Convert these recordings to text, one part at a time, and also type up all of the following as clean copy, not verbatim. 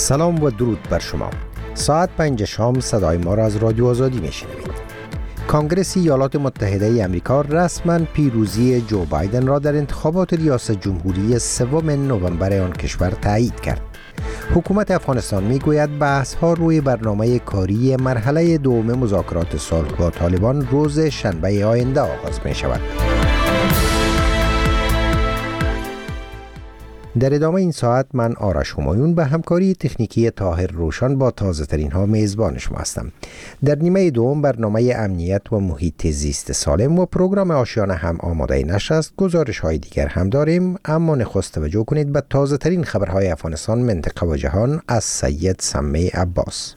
سلام و درود بر شما. ساعت 5 شام صدای ما را از رادیو آزادی میشنوید. کانگرس ایالات متحده ای آمریکا رسما پیروزی جو بایدن را در انتخابات ریاست جمهوری 3 نوامبر آن کشور تایید کرد. حکومت افغانستان میگوید بحث‌ها روی برنامه کاری مرحله دوم مذاکرات صلح با طالبان روز شنبه آینده آغاز می شود. در ادامه این ساعت من آرش همایون به همکاری تکنیکی طاهر روشن با تازه ترین ها میزبان شما هستم. در نیمه دوم برنامه امنیت و محیط زیست سالم و پروگرام آشیانه هم آماده نشر است. گزارش های دیگر هم داریم، اما نخست توجه کنید به تازه ترین خبرهای افغانستان، منطقه و جهان از سید سمی عباس.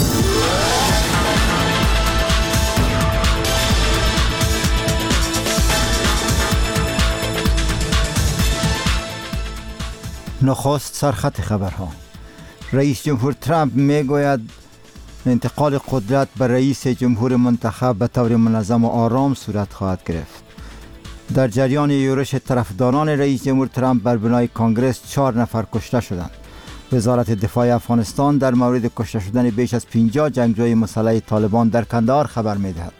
نخست سرخط خبرها. رئیس جمهور ترامپ میگوید انتقال قدرت به رئیس جمهور منتخب به طور منظم و آرام صورت خواهد گرفت. در جریان یورش طرفداران رئیس جمهور ترامپ بر بنای کانگرس 4 نفر کشته شدند. وزارت دفاع افغانستان در مورد کشته شدن بیش از 50 جنگجوی مسلح طالبان در کندهار خبر میدهد.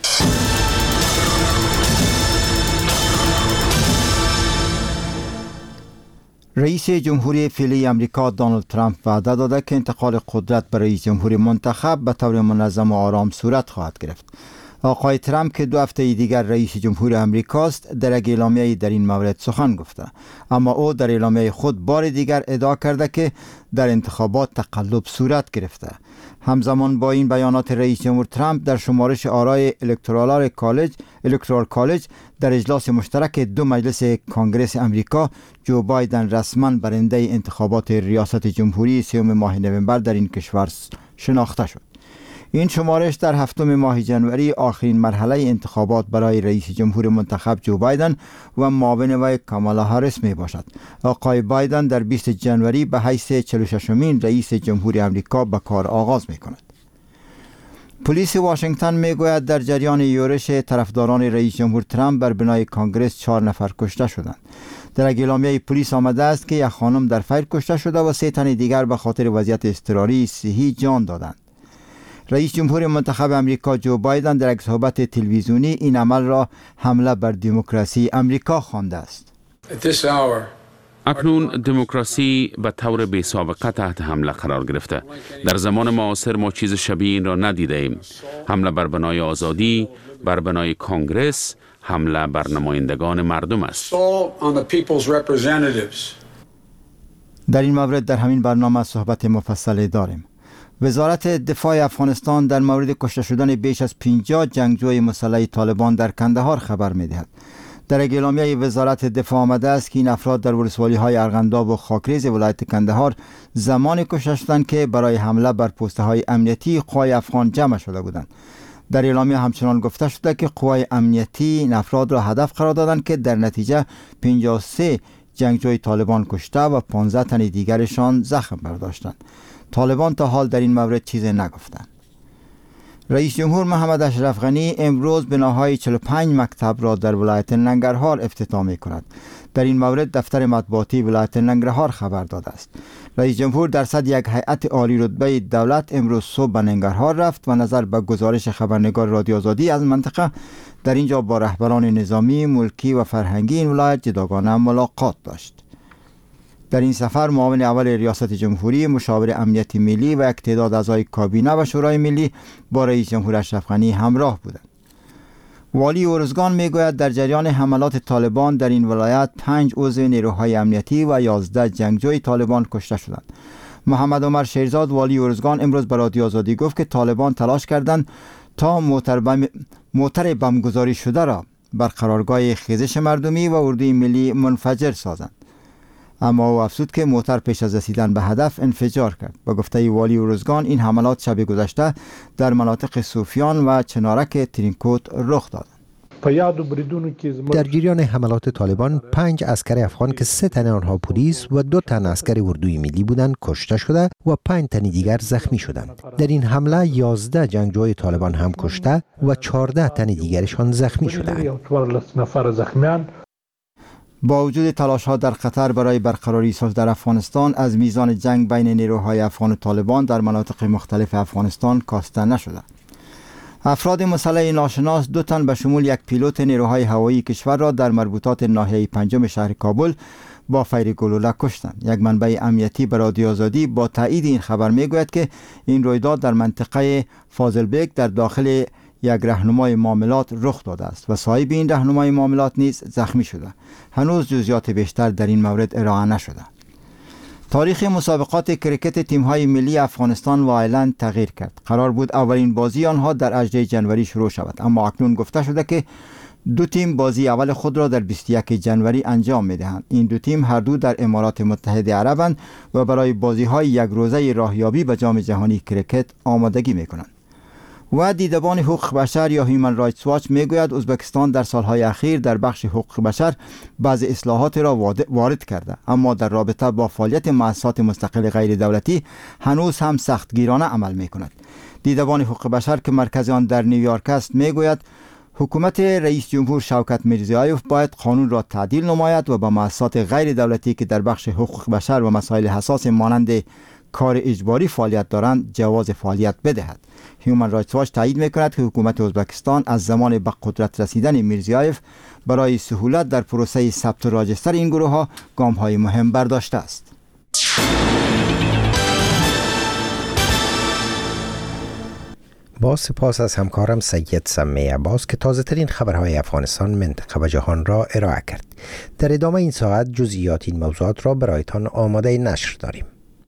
رئیس جمهوری فعلی امریکا دونالد ترامپ وعده داده که انتقال قدرت به رئیس جمهور منتخب به طور منظم و آرام صورت خواهد گرفت. آقای ترامپ که 2 هفته دیگر رئیس جمهور امریکاست در یک اعلامیه در این مورد سخن گفته، اما او در اعلامیه خود بار دیگر ادعا کرده که در انتخابات تقلب صورت گرفته. همزمان با این بیانات رئیس جمهور ترامپ در شمارش آرای الکترال کالج در اجلاس مشترک 2 مجلس کانگرس امریکا، جو بایدن رسما برنده انتخابات ریاست جمهوری 3 ماه نوامبر در این کشور شناخته شد. این شمارش در 7 ماه ژانویه آخرین مرحله انتخابات برای رئیس جمهور منتخب جو بایدن و معاون وی کامالا هاریس می باشد. آقای بایدن در 20 ژانویه به حیث 46مین رئیس جمهور امریکا به کار آغاز می کند. پلیس واشنگتن می گوید در جریان یورش طرفداران رئیس جمهور ترامپ بر بنای کانگرس 4 نفر کشته شدند. در اعلامیه پلیس آمده است که یک خانم در فیر کشته شده و 3 تن دیگر به خاطر وضعیت اضطراری صحی جان دادند. رئیس جمهور منتخب امریکا جو بایدن در یک صحبت تلویزیونی این عمل را حمله بر دموکراسی امریکا خوانده است. اکنون دموکراسی به طور بی سابقه تحت حمله قرار گرفته. در زمان معاصر ما چیز شبیه این را ندیده ایم. حمله بر بنای آزادی، بر بنای کانگرس، حمله بر نمایندگان مردم است. در این مورد در همین برنامه صحبت مفصل داریم. وزارت دفاع افغانستان در مورد کشته شدن بیش از 50 جنگجوی مسلح طالبان در کندهار خبر می‌دهد. در اعلامیه وزارت دفاع آمده است که این افراد در ولسوالی‌های ارغنداب و خاکریز ولایت کندهار زمانی کشته شدند که برای حمله بر پست‌های امنیتی قوای افغان جمع شده بودند. در اعلامیه همچنان گفته شده که قوای امنیتی این افراد را هدف قرار دادند که در نتیجه 53 جنگجوی طالبان کشته و 15 تن دیگرشان زخم برداشتند. طالبان تا حال در این مورد چیزی نگفتند. رئیس جمهور محمد اشرف غنی امروز بناهای 45 مکتب را در ولایت ننگرهار افتتاح می کند. در این مورد دفتر مطبوعاتی ولایت ننگرهار خبر داده است. رئیس جمهور در صدر یک هیئت عالی رتبه دولت امروز صبح به ننگرهار رفت و نظر به گزارش خبرنگار رادیو آزادی از منطقه در اینجا با رهبران نظامی، ملکی و فرهنگی این ولایت جداگانه ملاقات داشت. در این سفر معاون اول ریاست جمهوری، مشاور امنیت ملی و یک تعداد اعضای کابینه و شورای ملی با رئیس جمهور اشرف غنی همراه بودند. والی ارزگان میگوید در جریان حملات طالبان در این ولایت 5 عضو نیروهای امنیتی و 11 جنگجوی طالبان کشته شدند. محمد عمر شیرزاد والی ارزگان امروز به رادیو آزادی گفت که طالبان تلاش کردند تا موتر بمبگذاری شده را بر قرارگاه خیزش مردمی و اردوی ملی منفجر سازند. اما او افزود که موتر پیش از رسیدن به هدف انفجار کرد. با گفته والی ارزگان این حملات شب گذشته در مناطق صوفیان و چنارک ترینکوت رخ داد. در جریان حملات طالبان 5 عسکر افغان که 3 تن آنها پلیس و 2 تن عسکر اردوی ملی بودند کشته شده و 5 تن دیگر زخمی شدند. در این حمله 11 جنگجوی طالبان هم کشته و 14 تن دیگرشان زخمی شدند. با وجود تلاش‌ها در قطر برای برقراری صلح در افغانستان، از میزان جنگ بین نیروهای افغان و طالبان در مناطق مختلف افغانستان کاسته نشده. افراد مسلح ناشناس 2 تن به شمول یک پیلوت نیروهای هوایی کشور را در مربوطات ناحیه 5 شهر کابل با فیر گلوله کشتند. یک منبع امنیتی به رادیو آزادی با تایید این خبر میگوید که این رویداد در منطقه فاضلبیگ در داخل یک راهنمای معاملات رخ داده است و صاحب این راهنمای معاملات نیز زخمی شده. هنوز جزئیات بیشتر در این مورد ارائه نشده. تاریخ مسابقات کرکت تیم‌های ملی افغانستان و آیرلند تغییر کرد. قرار بود اولین بازی آنها در 18 جنوری شروع شود، اما اکنون گفته شده که 2 تیم بازی اول خود را در 21 جنوری انجام می‌دهند. این 2 تیم هر دو در امارات متحده عربند و برای بازی‌های یک روزه راهیابی به جام جهانی کرکت آمادگی می‌کنند. و دیدبان حقوق بشر یا هیومن رایتس واچ میگوید ازبکستان در سالهای اخیر در بخش حقوق بشر بعضی اصلاحات را وارد کرده، اما در رابطه با فعالیت مؤسسات مستقل غیر دولتی هنوز هم سختگیرانه عمل میکند. دیدبان حقوق بشر که مرکز آن در نیویورک است میگوید حکومت رئیس جمهور شوکت میرزیایوف باید قانون را تعدیل نماید و به مؤسسات غیر دولتی که در بخش حقوق بشر و مسائل حساس مانند کار اجباری فعالیت دارند جواز فعالیت بدهد. هیومن رایتس واچ تایید میکند که حکومت ازبکستان از زمان به قدرت رسیدن میرزیایف برای سهولت در پروسه ثبت و راجستر این گروه ها گام های مهم برداشته است. با سپاس از همکارم سید سمی عباس که تازه ترین خبرهای افغانستان، منطقه و جهان را ارائه کرد. در ادامه این ساعت جزئیات این موضوعات را برایتان آماده نشر داریم.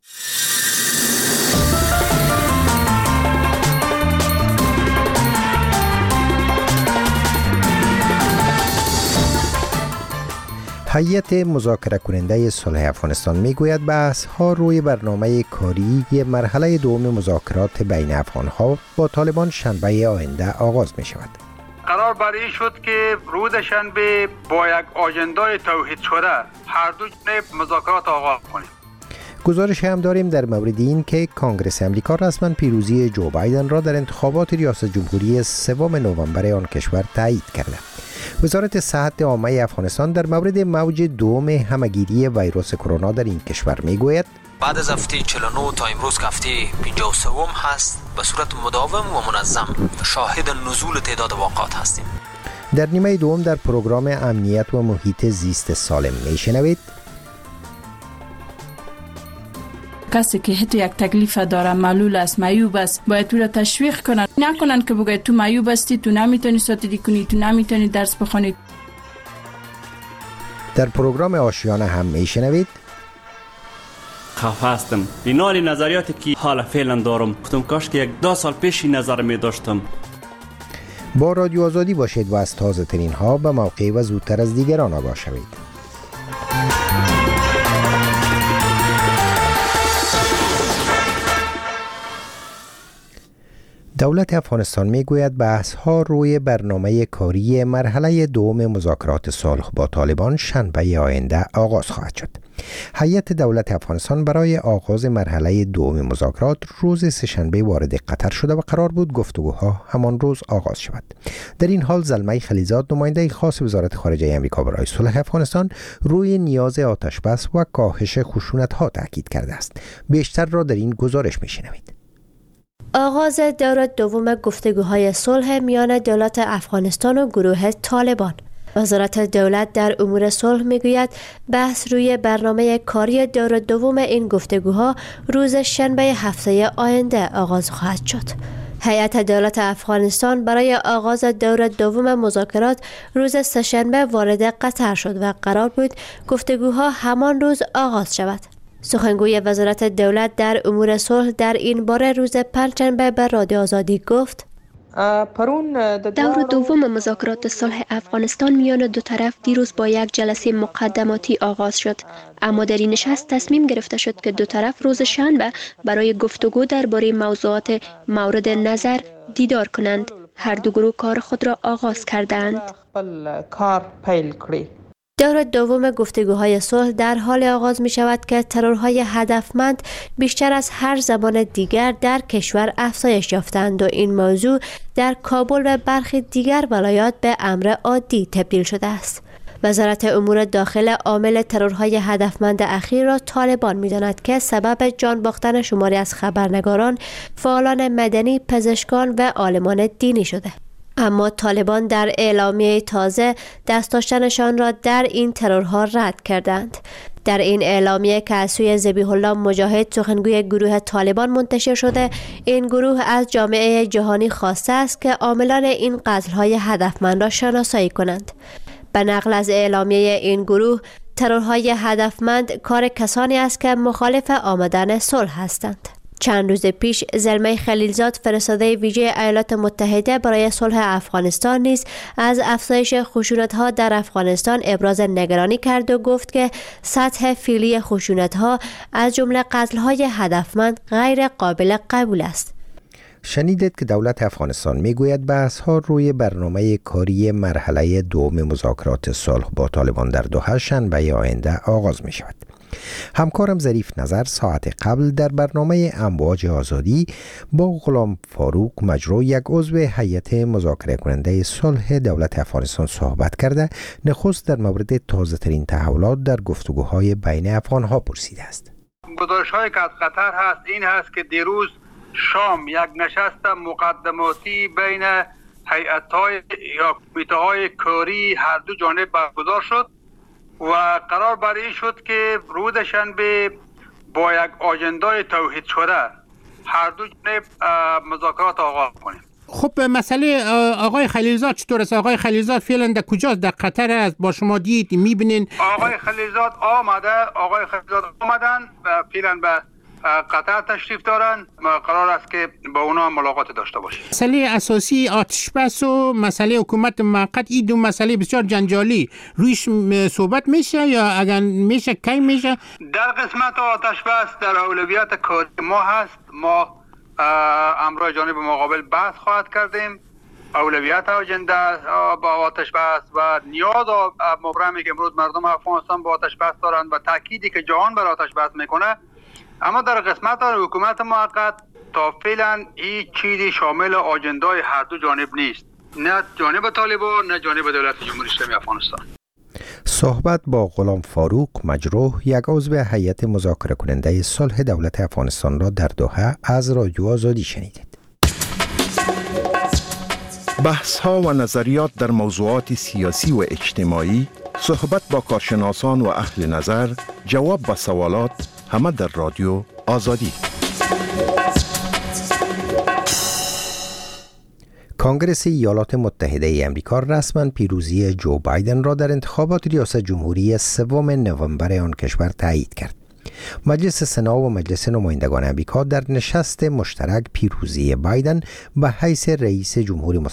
هیئت مذاکره کننده صلح افغانستان میگوید بحث‌ها روی برنامه کاری مرحله دوم مذاکرات بین افغان‌ها با طالبان شنبه آینده آغاز می شود. قرار بر این شد که روز شنبه با یک آژندای توحید شده هر دو جانب مذاکرات آغاز کنیم. گزارش هم داریم در مورد این که کانگرس امریکا رسما پیروزی جو بایدن را در انتخابات ریاست جمهوری 3 نوامبر آن کشور تایید کرده. وزارت صحت عامه افغانستان در مورد موج دوم همهگیری ویروس کرونا در این کشور میگوید بعد از هفته 49 تا امروز که هفته 53 هست، به صورت مداوم و منظم شاهد نزول تعداد واقعات هستیم. در نیمه دوم در پروگرام امنیت و محیط زیست سالم میشنوید کسی که حتی یک تکلیف داره، معلول است، معیوب است، باید تو را تشویق کنن، نکنن که بگه تو معیوب هستی، تو نمیتونی ساتیری کنی، تو نمیتونی درس بخونی. در پروگرام آشیانه هم میشنوید خفه هستم بنای نظریاتی که حالا فعلا دارم، گفتم کاش که 2 سال پیش این نظر می داشتم. با رادیو آزادی باشید و از تازه ترین ها به موقع و زودتر از دیگران آگاه شوید. دولت افغانستان میگوید بحث‌ها روی برنامه کاری مرحله دوم مذاکرات صلح با طالبان شنبه آینده آغاز خواهد شد. هیئت دولت افغانستان برای آغاز مرحله دوم مذاکرات روز سه‌شنبه وارد قطر شده و قرار بود گفتگوها همان روز آغاز شود. در این حال زلمه خلیزاد، نماینده خاص وزارت خارجه آمریکا برای صلح افغانستان، روی نیاز آتشبس و کاهش خشونت‌ها تاکید کرده است. بیشتر را در این گزارش می‌شنوید. آغاز دور دوم گفتگوهای صلح میان دولت افغانستان و گروه طالبان. وزارت دولت در امور صلح میگوید بحث روی برنامه کاری دور دوم این گفتگوها روز شنبه هفته آینده آغاز خواهد شد. هیئت دولت افغانستان برای آغاز دور دوم مذاکرات روز سه‌شنبه وارد قطر شد و قرار بود گفتگوها همان روز آغاز شود. سخنگوی وزارت دولت در امور صلح در این باره روز پنجشنبه به رادیو آزادی گفت دور دوم مذاکرات صلح افغانستان میان دو طرف دیروز با یک جلسه مقدماتی آغاز شد، اما در این نشست تصمیم گرفته شد که دو طرف روز شنبه برای گفتگو درباره موضوعات مورد نظر دیدار کنند. هر دو گروه کار خود را آغاز کردند. دور دوم گفتگوهای صلح در حال آغاز می شود که ترورهای هدفمند بیشتر از هر زمان دیگر در کشور افزایش یافتند و این موضوع در کابل و برخی دیگر ولایات به امر عادی تبدیل شده است. وزارت امور داخله عامل ترورهای هدفمند اخیر را طالبان می‌داند که سبب جان باختن شماری از خبرنگاران، فعالان مدنی، پزشکان و عالمان دینی شده. اما طالبان در اعلامیه تازه دست داشتنشان را در این ترورها رد کردند. در این اعلامیه که از سوی ذبیح الله مجاهد سخنگوی گروه طالبان منتشر شده، این گروه از جامعه جهانی خواسته است که عاملان این قتل‌های هدفمند را شناسایی کنند. به نقل از اعلامیه این گروه، ترورهای هدفمند کار کسانی است که مخالف آمدن صلح هستند. چند روز پیش زلمه خلیلزاد فرستاده ویژه ایالات متحده برای صلح افغانستان نیز از افزایش خشونت‌ها در افغانستان ابراز نگرانی کرد و گفت که سطح فعلی خشونت‌ها از جمله قتل‌های هدفمند غیر قابل قبول است. شنیدید که دولت افغانستان میگوید بحث‌ها روی برنامه کاری مرحله دوم مذاکرات صلح با طالبان در دوحه شنبه آینده آغاز می شود. همکارم ظریف نظر ساعت قبل در برنامه امواج آزادی با غلام فاروق مجرو، یک عضو هیئت مذاکره کننده صلح دولت افغانستان صحبت کرده نخست در مورد تازه ترین تحولات در گفتگوهای بین افغانها پرسیده است. گزارش‌هایی که از قطر هست این هست که دیروز شام یک نشست مقدماتی بین هیئت‌های یا کمیته‌های کاری هر دو جانب برگزار شد و قرار بر این شد که روز شنبه با یک آژندای توحید شده هر دو جانب مذاکرات آغاز کنیم. خب مسئله آقای خلیلزاد چطور است؟ آقای خلیلزاد فعلا در کجاست؟ در قطر است؟ با شما دید میبینین؟ آقای خلیلزاد آمدن و فعلا به قطر تشریف دارن. قرار است که با اونا ملاقات داشته باشیم. مسئله اساسی آتش بس و مسئله حکومت موقت، این دو مسئله بسیار جنجالی، رویش صحبت میشه یا اگر میشه کی میشه؟ در قسمت آتش بس در اولویت کاری ما هست. ما امروز جانب مقابل بحث خواهد کردیم. اولویت آجنده با آتش بس و نیاز مبرمی که امروز مردم افغانستان با آتش بس دارند و تأکیدی که جهان بر آتش بس میکنه. اما در قسمت حکومت موقت تا فعلا هیچ چیزی شامل آجندای هر دو جانب نیست، نه جانب طالبان نه جانب دولت جمهوری اسلامی افغانستان. صحبت با غلام فاروق مجروح، یک عضو هیئت مذاکره کننده صلح دولت افغانستان را در دوحه از رادیو آزادی شنیدید. بحث‌ها و نظریات در موضوعات سیاسی و اجتماعی، صحبت با کارشناسان و اهل نظر، جواب به سوالات، همه در رادیو آزادی. کنگره ایالات متحده ای آمریکا رسما پیروزی جو بایدن را در انتخابات ریاست جمهوری 3 نوامبر آن کشور تایید کرد. مجلس سنا و مجلس نمایندگان آمریکا در نشست مشترک پیروزی بایدن به حیث رئیس جمهور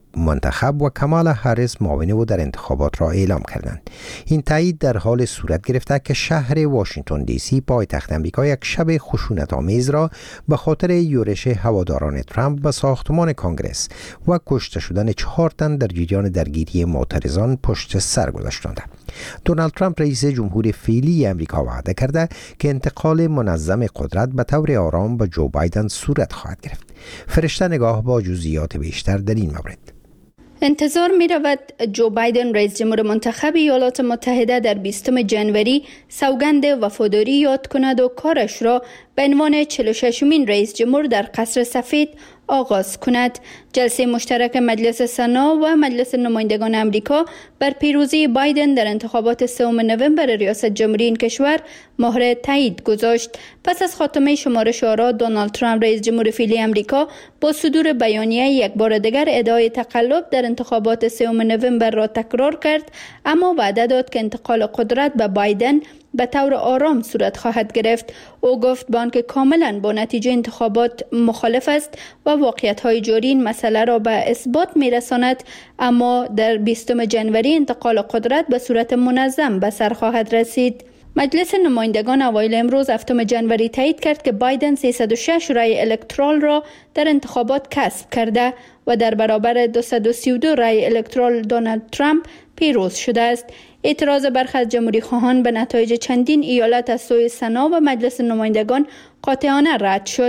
منتخب و کامالا هریس معاون او در انتخابات را اعلام کردند. این تایید در حال صورت گرفته که شهر واشنگتن دی سی پایتخت آمریکا یک شب خشونت‌آمیز را به خاطر یورش هواداران ترامپ به ساختمان کنگره و کشته شدن 4 تن در جریان درگیری معترضان پشت سر گذاشتند. دونالد ترامپ رئیس جمهور فعلی آمریکا وعده کرده که انتقال منظم قدرت به طور آرام به جو بایدن صورت خواهد گرفت. فرشته نگاه با جزئیات بیشتر در این مورد. انتظار می رود جو بایدن رئیس جمهور منتخب ایالات متحده در 20 جنوری سوگند وفاداری یاد کند و کارش را به عنوان 46مین رئیس جمهور در قصر سفید آغاز کند. جلسه مشترک مجلس سنا و مجلس نمایندگان آمریکا بر پیروزی بایدن در انتخابات 3 نوامبر ریاست جمهوری این کشور مهر تایید گذاشت. پس از خاتمه شمارش آرا، دونالد ترامپ رئیس جمهور فعلی آمریکا با صدور بیانیه یک بار دیگر ادعای تقلب در انتخابات 3 نوامبر را تکرار کرد، اما وعده داد که انتقال قدرت به بایدن به طور آرام صورت خواهد گرفت. او گفت با آنکه کاملا با نتیجه انتخابات مخالف است و واقعیت‌های جاری این مسئله را به اثبات می‌رساند، اما در 20 جنوری انتقال قدرت به صورت منظم به سر خواهد رسید. مجلس نمایندگان اوایل امروز 7 جنوری تایید کرد که بایدن 306 رای الکترال را در انتخابات کسب کرده و در برابر 232 رای الکترال دونالد ترامپ پیروز شده است. اعتراض برخی از جمهوری خواهان به نتایج چندین ایالت از سوی سنا و مجلس نمایندگان قاطعانه رد شد.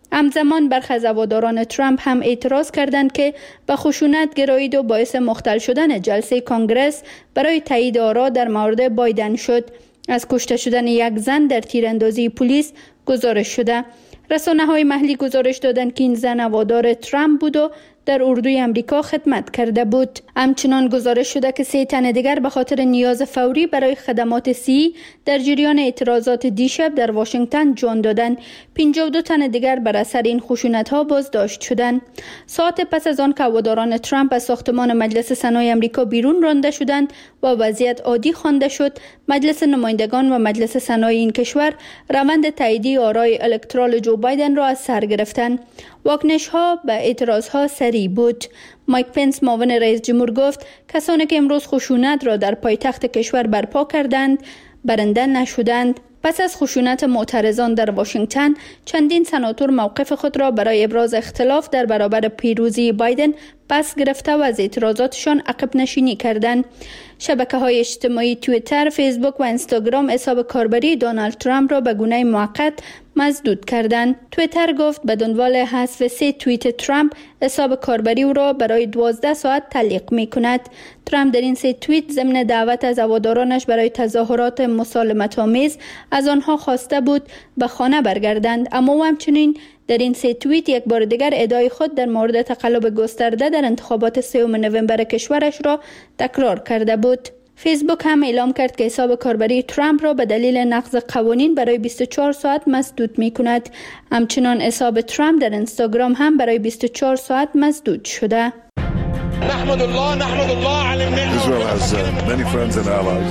همزمان برخی از هواداران ترامپ هم اعتراض کردند که به خشونت گرایید و باعث مختل شدن جلسه کنگرس برای تایید آرا در مورد بایدن شد. از کشته شدن یک زن در تیراندازی پلیس گزارش شده. رسانه‌های محلی گزارش دادند که این زن هوادار ترامپ بود و در اردوی امریکا خدمت کرده بود. همچنان گزارش شده که 3 تن دیگر به خاطر نیاز فوری برای خدمات صحی در جریان اعتراضات دیشب در واشنگتن جان دادند. 52 تن دیگر بر اثر این خشونت‌ها بازداشت شدند. ساعت پس از آن که هواداران ترامپ از ساختمان مجلس سنای امریکا بیرون رانده شدند و وضعیت عادی خوانده شد، مجلس نمایندگان و مجلس سنای این کشور روند تاییدی آرای الکترال جو بایدن را از سر گرفتند. واکنش‌ها به اعتراض‌ها سریع بود. مایک پنس معاون رئیس جمهور گفت کسانی که امروز خشونت را در پایتخت کشور برپا کردند برنده نشدند. پس از خشونت معترضان در واشنگتن، چندین سناتور موقف خود را برای ابراز اختلاف در برابر پیروزی بایدن پس گرفته و از اعتراضاتشان عقب نشینی کردند. شبکه‌های اجتماعی توییتر، فیسبوک و اینستاگرام حساب کاربری دونالد ترامپ را به گونه موقت مسدود کردند. توییتر گفت به دنبال حذف 3 توییت ترامپ حساب کاربری او را برای 12 ساعت تعلیق می‌کند. ترامپ در این 3 توییت ضمن دعوت از هوادارانش برای تظاهرات مسالمت‌آمیز از آنها خواسته بود به خانه برگردند، اما او همچنین در این 3 توییت یک بار دیگر ادعای خود در مورد تقلب گسترده در انتخابات 3 نوامبر کشورش را تکرار کرده بود. فیسبوک هم اعلام کرد که حساب کاربری ترامپ را به دلیل نقض قوانین برای 24 ساعت مسدود می کند. همچنان حساب ترامپ در اینستاگرام هم برای 24 ساعت مسدود شده. نحمد الله علی النعمة. Israel has many friends and allies.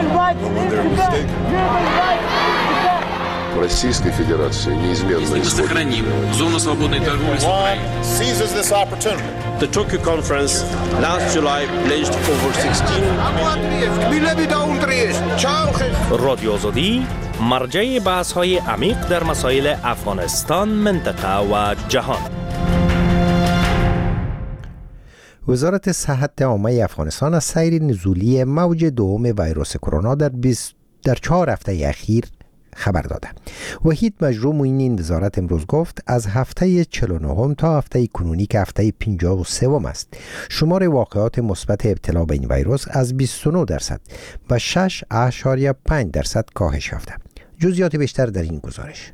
Российской Федерации неизменно сохраним зону свободной торговли с Украиной. Seizes this opportunity. The Tokyo conference last July pledged over 16 رادیو آزادی مرجع بحث‌های عمیق در مسائل افغانستان، منطقه و جهان. وزارت صحت عامه افغانستان از سیر نزولی موج دوم ویروس کرونا در 4 هفته اخیر خبر داده. وحید مجروح معین این وزارت امروز گفت از هفته 49 تا هفته کنونی که هفته 53 است، شمار واقعات مثبت ابتلا به این ویروس از 29% به 6.5% کاهش یافته. جزئیات بیشتر در این گزارش.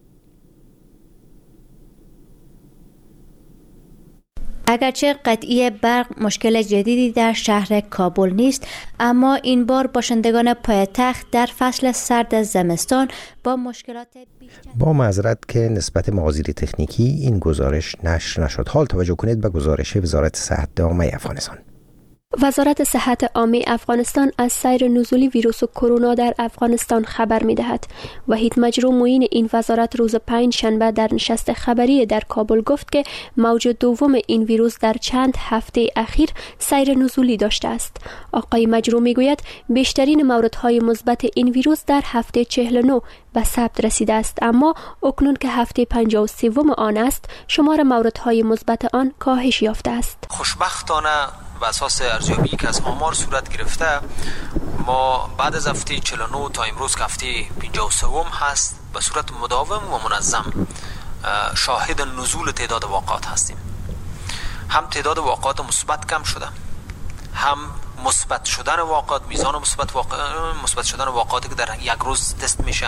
اگرچه قطعی برق مشکل جدیدی در شهر کابل نیست، اما این بار باشندگان پایتخت در فصل سرد زمستان با مشکلات بیشتر. با معذرت که نسبت مقادیر تکنیکی این گزارش نشر نشد. حال توجه کنید به گزارش وزارت صحت عامه افغانستان. وزارت صحت عامه افغانستان از سیر نزولی ویروس کرونا در افغانستان خبر می‌دهد. وحید مجروح معین این وزارت روز 5 شنبه در نشست خبری در کابل گفت که موج دوم این ویروس در چند هفته اخیر سیر نزولی داشته است. آقای مجروح میگوید بیشترین موردهای مثبت این ویروس در هفته 49 به ثبت رسیده است، اما اکنون که هفته 53 آن است، شمار موردهای مثبت آن کاهش یافته است. خوشبختانه و اساس ارزیابی که از آمار صورت گرفته، ما بعد از هفته 49 تا امروز که هفته 53 هست، به صورت مداوم و منظم شاهد نزول تعداد واقعات هستیم. هم تعداد واقعات مثبت کم شده، هم مثبت شدن واقعات، میزان مثبت شدن واقعاتی که در یک روز تست میشه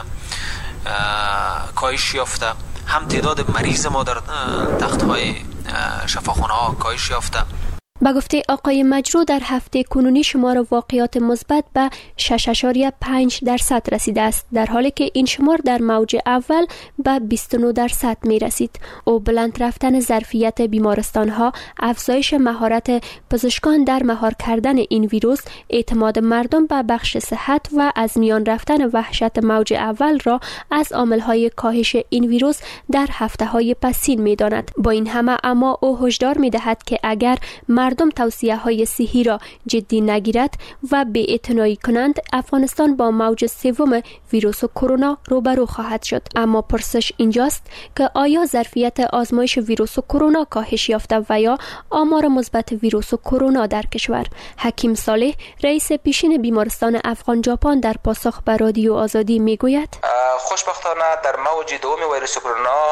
کاهش یافته، هم تعداد مریض ما در تخت‌های شفاخانه ها کاهش یافته. به گفته آقای مجروح در هفته کنونی شمار واقعات مثبت به 6.5% رسیده است، در حالی که این شمار در موج اول به 29% می رسید. او بلند رفتن ظرفیت بیمارستان ها، افزایش مهارت پزشکان در مهار کردن این ویروس، اعتماد مردم به بخش صحت و از میان رفتن وحشت موج اول را از عامل‌های کاهش این ویروس در هفته‌های پسین می داند. با این همه اما او هشدار می دهد که اگر مردم توصیه‌های صحی را جدی نگیرد و بی‌اعتنایی کنند، افغانستان با موج سوم ویروس کرونا روبرو خواهد شد. اما پرسش اینجاست که آیا ظرفیت آزمایش ویروس کرونا کاهش یافته و یا آمار مثبت ویروس کرونا در کشور؟ حکیم صالح، رئیس پیشین بیمارستان افغان ژاپن، در پاسخ به رادیو آزادی میگوید: خوشبختانه در موج دوم ویروس کرونا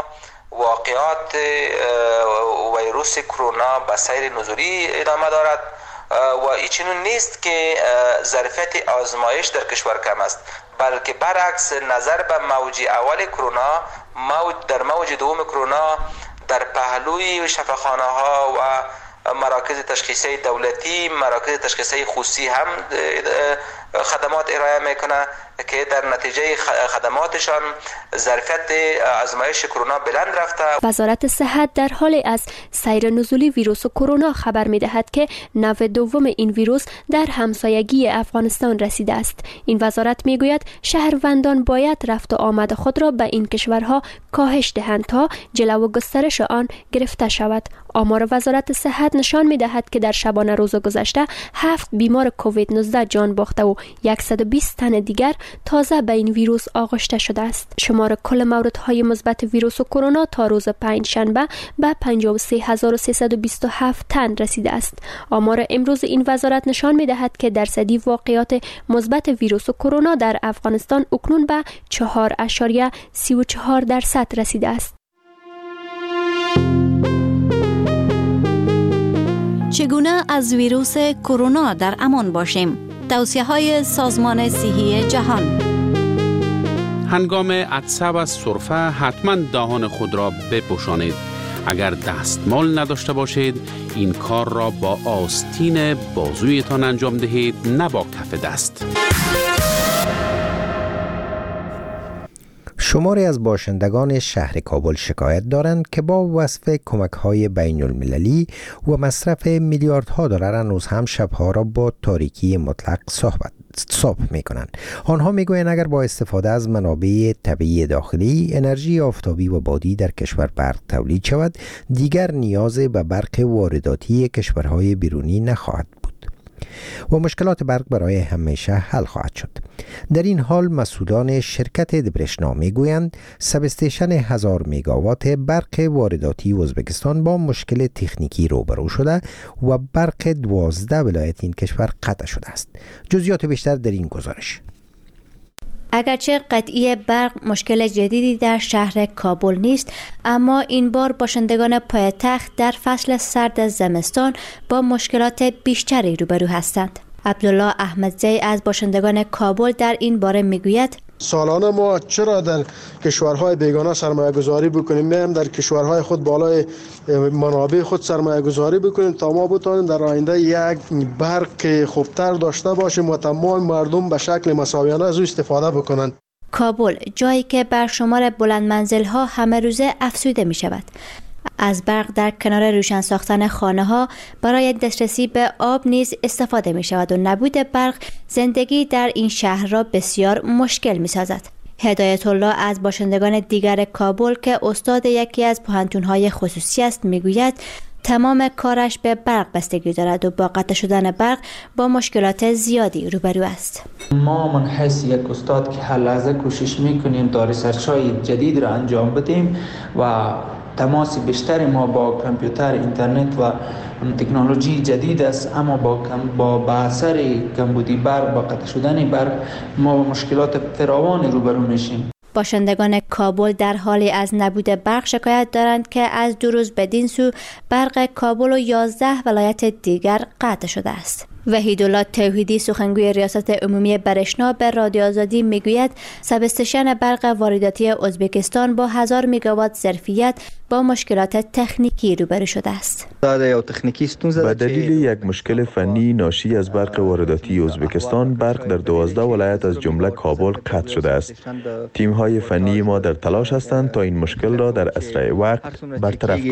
واقعات ویروس کرونا به سیر نزولی ادامه دارد و ایچنین نیست که ظرفیت آزمایش در کشور کم است، بلکه برعکس نظر به موج اول کرونا، در موج دوم کرونا در پهلوی شفاخانه ها و مراکز تشخیصی دولتی، مراکز تشخیصی خصوصی هم خدمات ارائه میکنه که در نتیجه خدماتشان ظرفیت آزمایش کرونا بلند رفته. وزارت صحت در حال از سیر نزولی ویروس کرونا خبر می‌دهد که نوع دوم این ویروس در همسایگی افغانستان رسیده است. این وزارت میگوید شهروندان باید رفت و آمد خود را به این کشورها کاهش دهند تا جلو گسترش آن گرفته شود. آمار وزارت صحت نشان می‌دهد که در شبانه روز گذشته 7 بیمار کووید 19 جان باخته و 120 تن دیگر تازه به این ویروس آغشته شده است. شمار کل موردهای مثبت ویروس کرونا تا روز پنجشنبه به 53327 تن رسیده است. آمار امروز این وزارت نشان می‌دهد که درصدی واقعات مثبت ویروس کرونا در افغانستان اکنون به 4.34% رسیده است. چگونه از ویروس کرونا در امان باشیم؟ توصیه‌های سازمان صحی جهان. هنگام عطسه و سرفه حتما دهان خود را بپوشانید. اگر دستمال نداشته باشید این کار را با آستین بازویتان انجام دهید، نه با کف دست. شماری از باشندگان شهر کابل شکایت دارند که با وصف کمک‌های بین المللی و مصرف میلیاردها دلار هنوز هم شبها را با تاریکی مطلق صبح می‌کنند. آنها می‌گویند اگر با استفاده از منابع طبیعی داخلی، انرژی آفتابی و بادی در کشور برق تولید شود، دیگر نیاز به برق وارداتی کشورهای بیرونی نخواهد بود و مشکلات برق برای همیشه حل خواهد شد. در این حال مسئولان شرکت دبرشنا میگویند سب استیشن 1000 مگاوات برق وارداتی ازبکستان با مشکل تکنیکی روبرو شده و برق 12 ولایت این کشور قطع شده است. جزئیات بیشتر در این گزارش. اگرچه قطعی برق مشکل جدیدی در شهر کابل نیست، اما این بار باشندگان پایتخت در فصل سرد زمستان با مشکلات بیشتری روبرو هستند. عبدالله احمدزی از باشندگان کابل در این باره میگوید سالانه ما چرا در کشورهای بیگانه سرمایه گذاری بکنیم، میم در کشورهای خود بالای منابع خود سرمایه گذاری بکنیم تا ما بتوانیم در آینده یک برق خوبتر داشته باشیم و تمام مردم به شکل مساویانه از او استفاده بکنند. کابل جایی که بر شمار بلند منزل ها همه روزه افزوده می شود. از برق در کنار روشن ساختن خانه ها برای دسترسی به آب نیز استفاده می شود و نبود برق زندگی در این شهر را بسیار مشکل می سازد. هدایت الله از باشندگان دیگر کابل که استاد یکی از پوهنتون‌های خصوصی است می گوید تمام کارش به برق بستگی دارد و با قطع شدن برق با مشکلات زیادی روبرو است. ما من حیث یک استاد که هر لحظه کوشش میکنیم تا ریسرچ‌های جدید را انجام بدیم و تماس بیشتر ما با کامپیوتر، اینترنت و تکنولوژی جدید است، اما با اثر کمبودی برق، با قطع شدن برق ما با مشکلات فراوانی روبرو میشیم. باشندگان کابل در حالی از نبود برق شکایت دارند که از 2 روز بدین سو برق کابل و 11 ولایت دیگر قطع شده است. وحیدالله توحیدی سخنگوی ریاست عمومی برشنا به رادیو آزادی میگوید سب استیشن برق وارداتی ازبکستان با 1000 مگاوات ظرفیت با مشکلات تکنیکی روبرو شده است. به دلیل یک مشکل فنی ناشی از برق وارداتی ازبکستان، برق در 12 ولایت از جمله کابل قطع شده است. تیم‌های فنی ما در تلاش هستند تا این مشکل را در اسرع وقت برطرف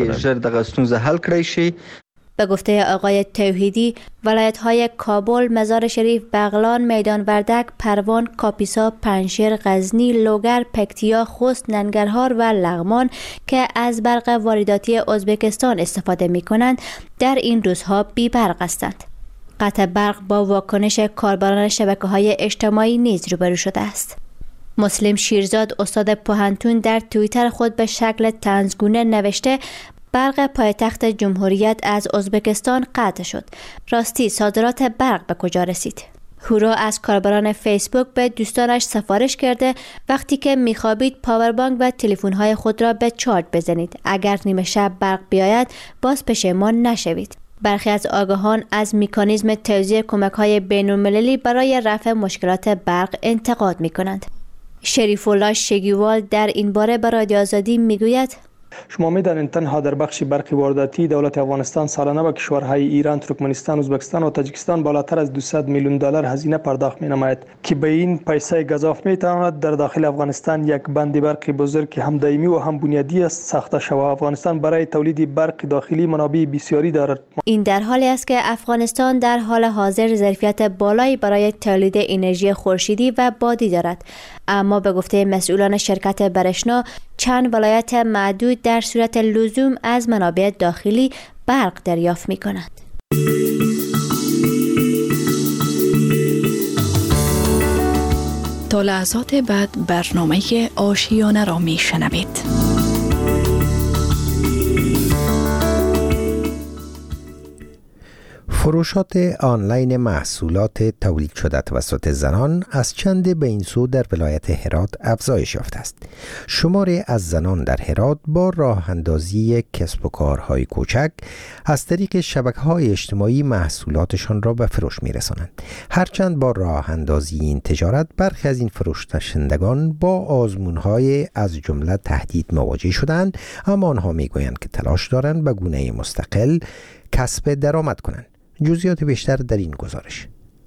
کنند. به گفته آقای توحیدی، ولایت‌های کابل، مزار شریف، بغلان، میدان وردک، پروان، کاپیسا، پنجشیر، غزنی، لوگر، پکتیا، خوست، ننگرهار و لغمان که از برق وارداتی ازبکستان استفاده می‌کنند، در این روزها بی برق هستند. قطع برق با واکنش کاربران شبکه‌های اجتماعی نیز روبرو شده است. مسلم شیرزاد استاد پوهنتون در توییتر خود به شکل طنزگونه نوشته برق پایتخت جمهوریت از ازبکستان قطع شد. راستی صادرات برق به کجا رسید؟ هورا از کاربران فیسبوک به دوستانش سفارش کرده وقتی که میخوابید پاوربانک و تلفن‌های خود را به چارج بزنید. اگر نیمه شب برق بیاید باز پشیمان نشوید. برخی از آگاهان از مکانیزم توزیع کمک‌های بین‌المللی برای رفع مشکلات برق انتقاد می‌کنند. شریف الله شگیوال در این باره به رادیو آزادی میگوید: شما می‌دانید تنها در بخش برق وارداتی دولت افغانستان سالانه به کشورهای ایران، ترکمنستان، ازبکستان و تاجیکستان بالاتر از 200 میلیون دلار هزینه پرداخت می‌نماید که به این پیسه گزاف می‌تواند در داخل افغانستان یک بند برق بزرگ که هم دائمی و هم بنیادی است ساخته شود. افغانستان برای تولید برق داخلی منابع بسیاری دارد. این در حالی است که افغانستان در حال حاضر ظرفیت بالایی برای تولید انرژی خورشیدی و بادی دارد، اما به گفته مسئولان شرکت برشنا چند ولایت معدود در صورت لزوم از منابع داخلی برق دریافت می‌کنند. تا لحظات بعد برنامه آشیانه را می‌شنوید. فروشات آنلاین محصولات تولید شده توسط زنان از چند به این سو در ولایت هرات افزایش یافته است. شماری از زنان در هرات با راه اندازی کسب و کارهای کوچک از طریق شبکه‌های اجتماعی محصولاتشان را به فروش می‌رسانند. هرچند با راه اندازی این تجارت برخی از این فروشندگان با آزمون‌های از جمله تهدید مواجه شدند، اما آنها می‌گویند که تلاش دارند به گونه مستقل کسب درآمد کنند. جزئیات بیشتر در این گزارش.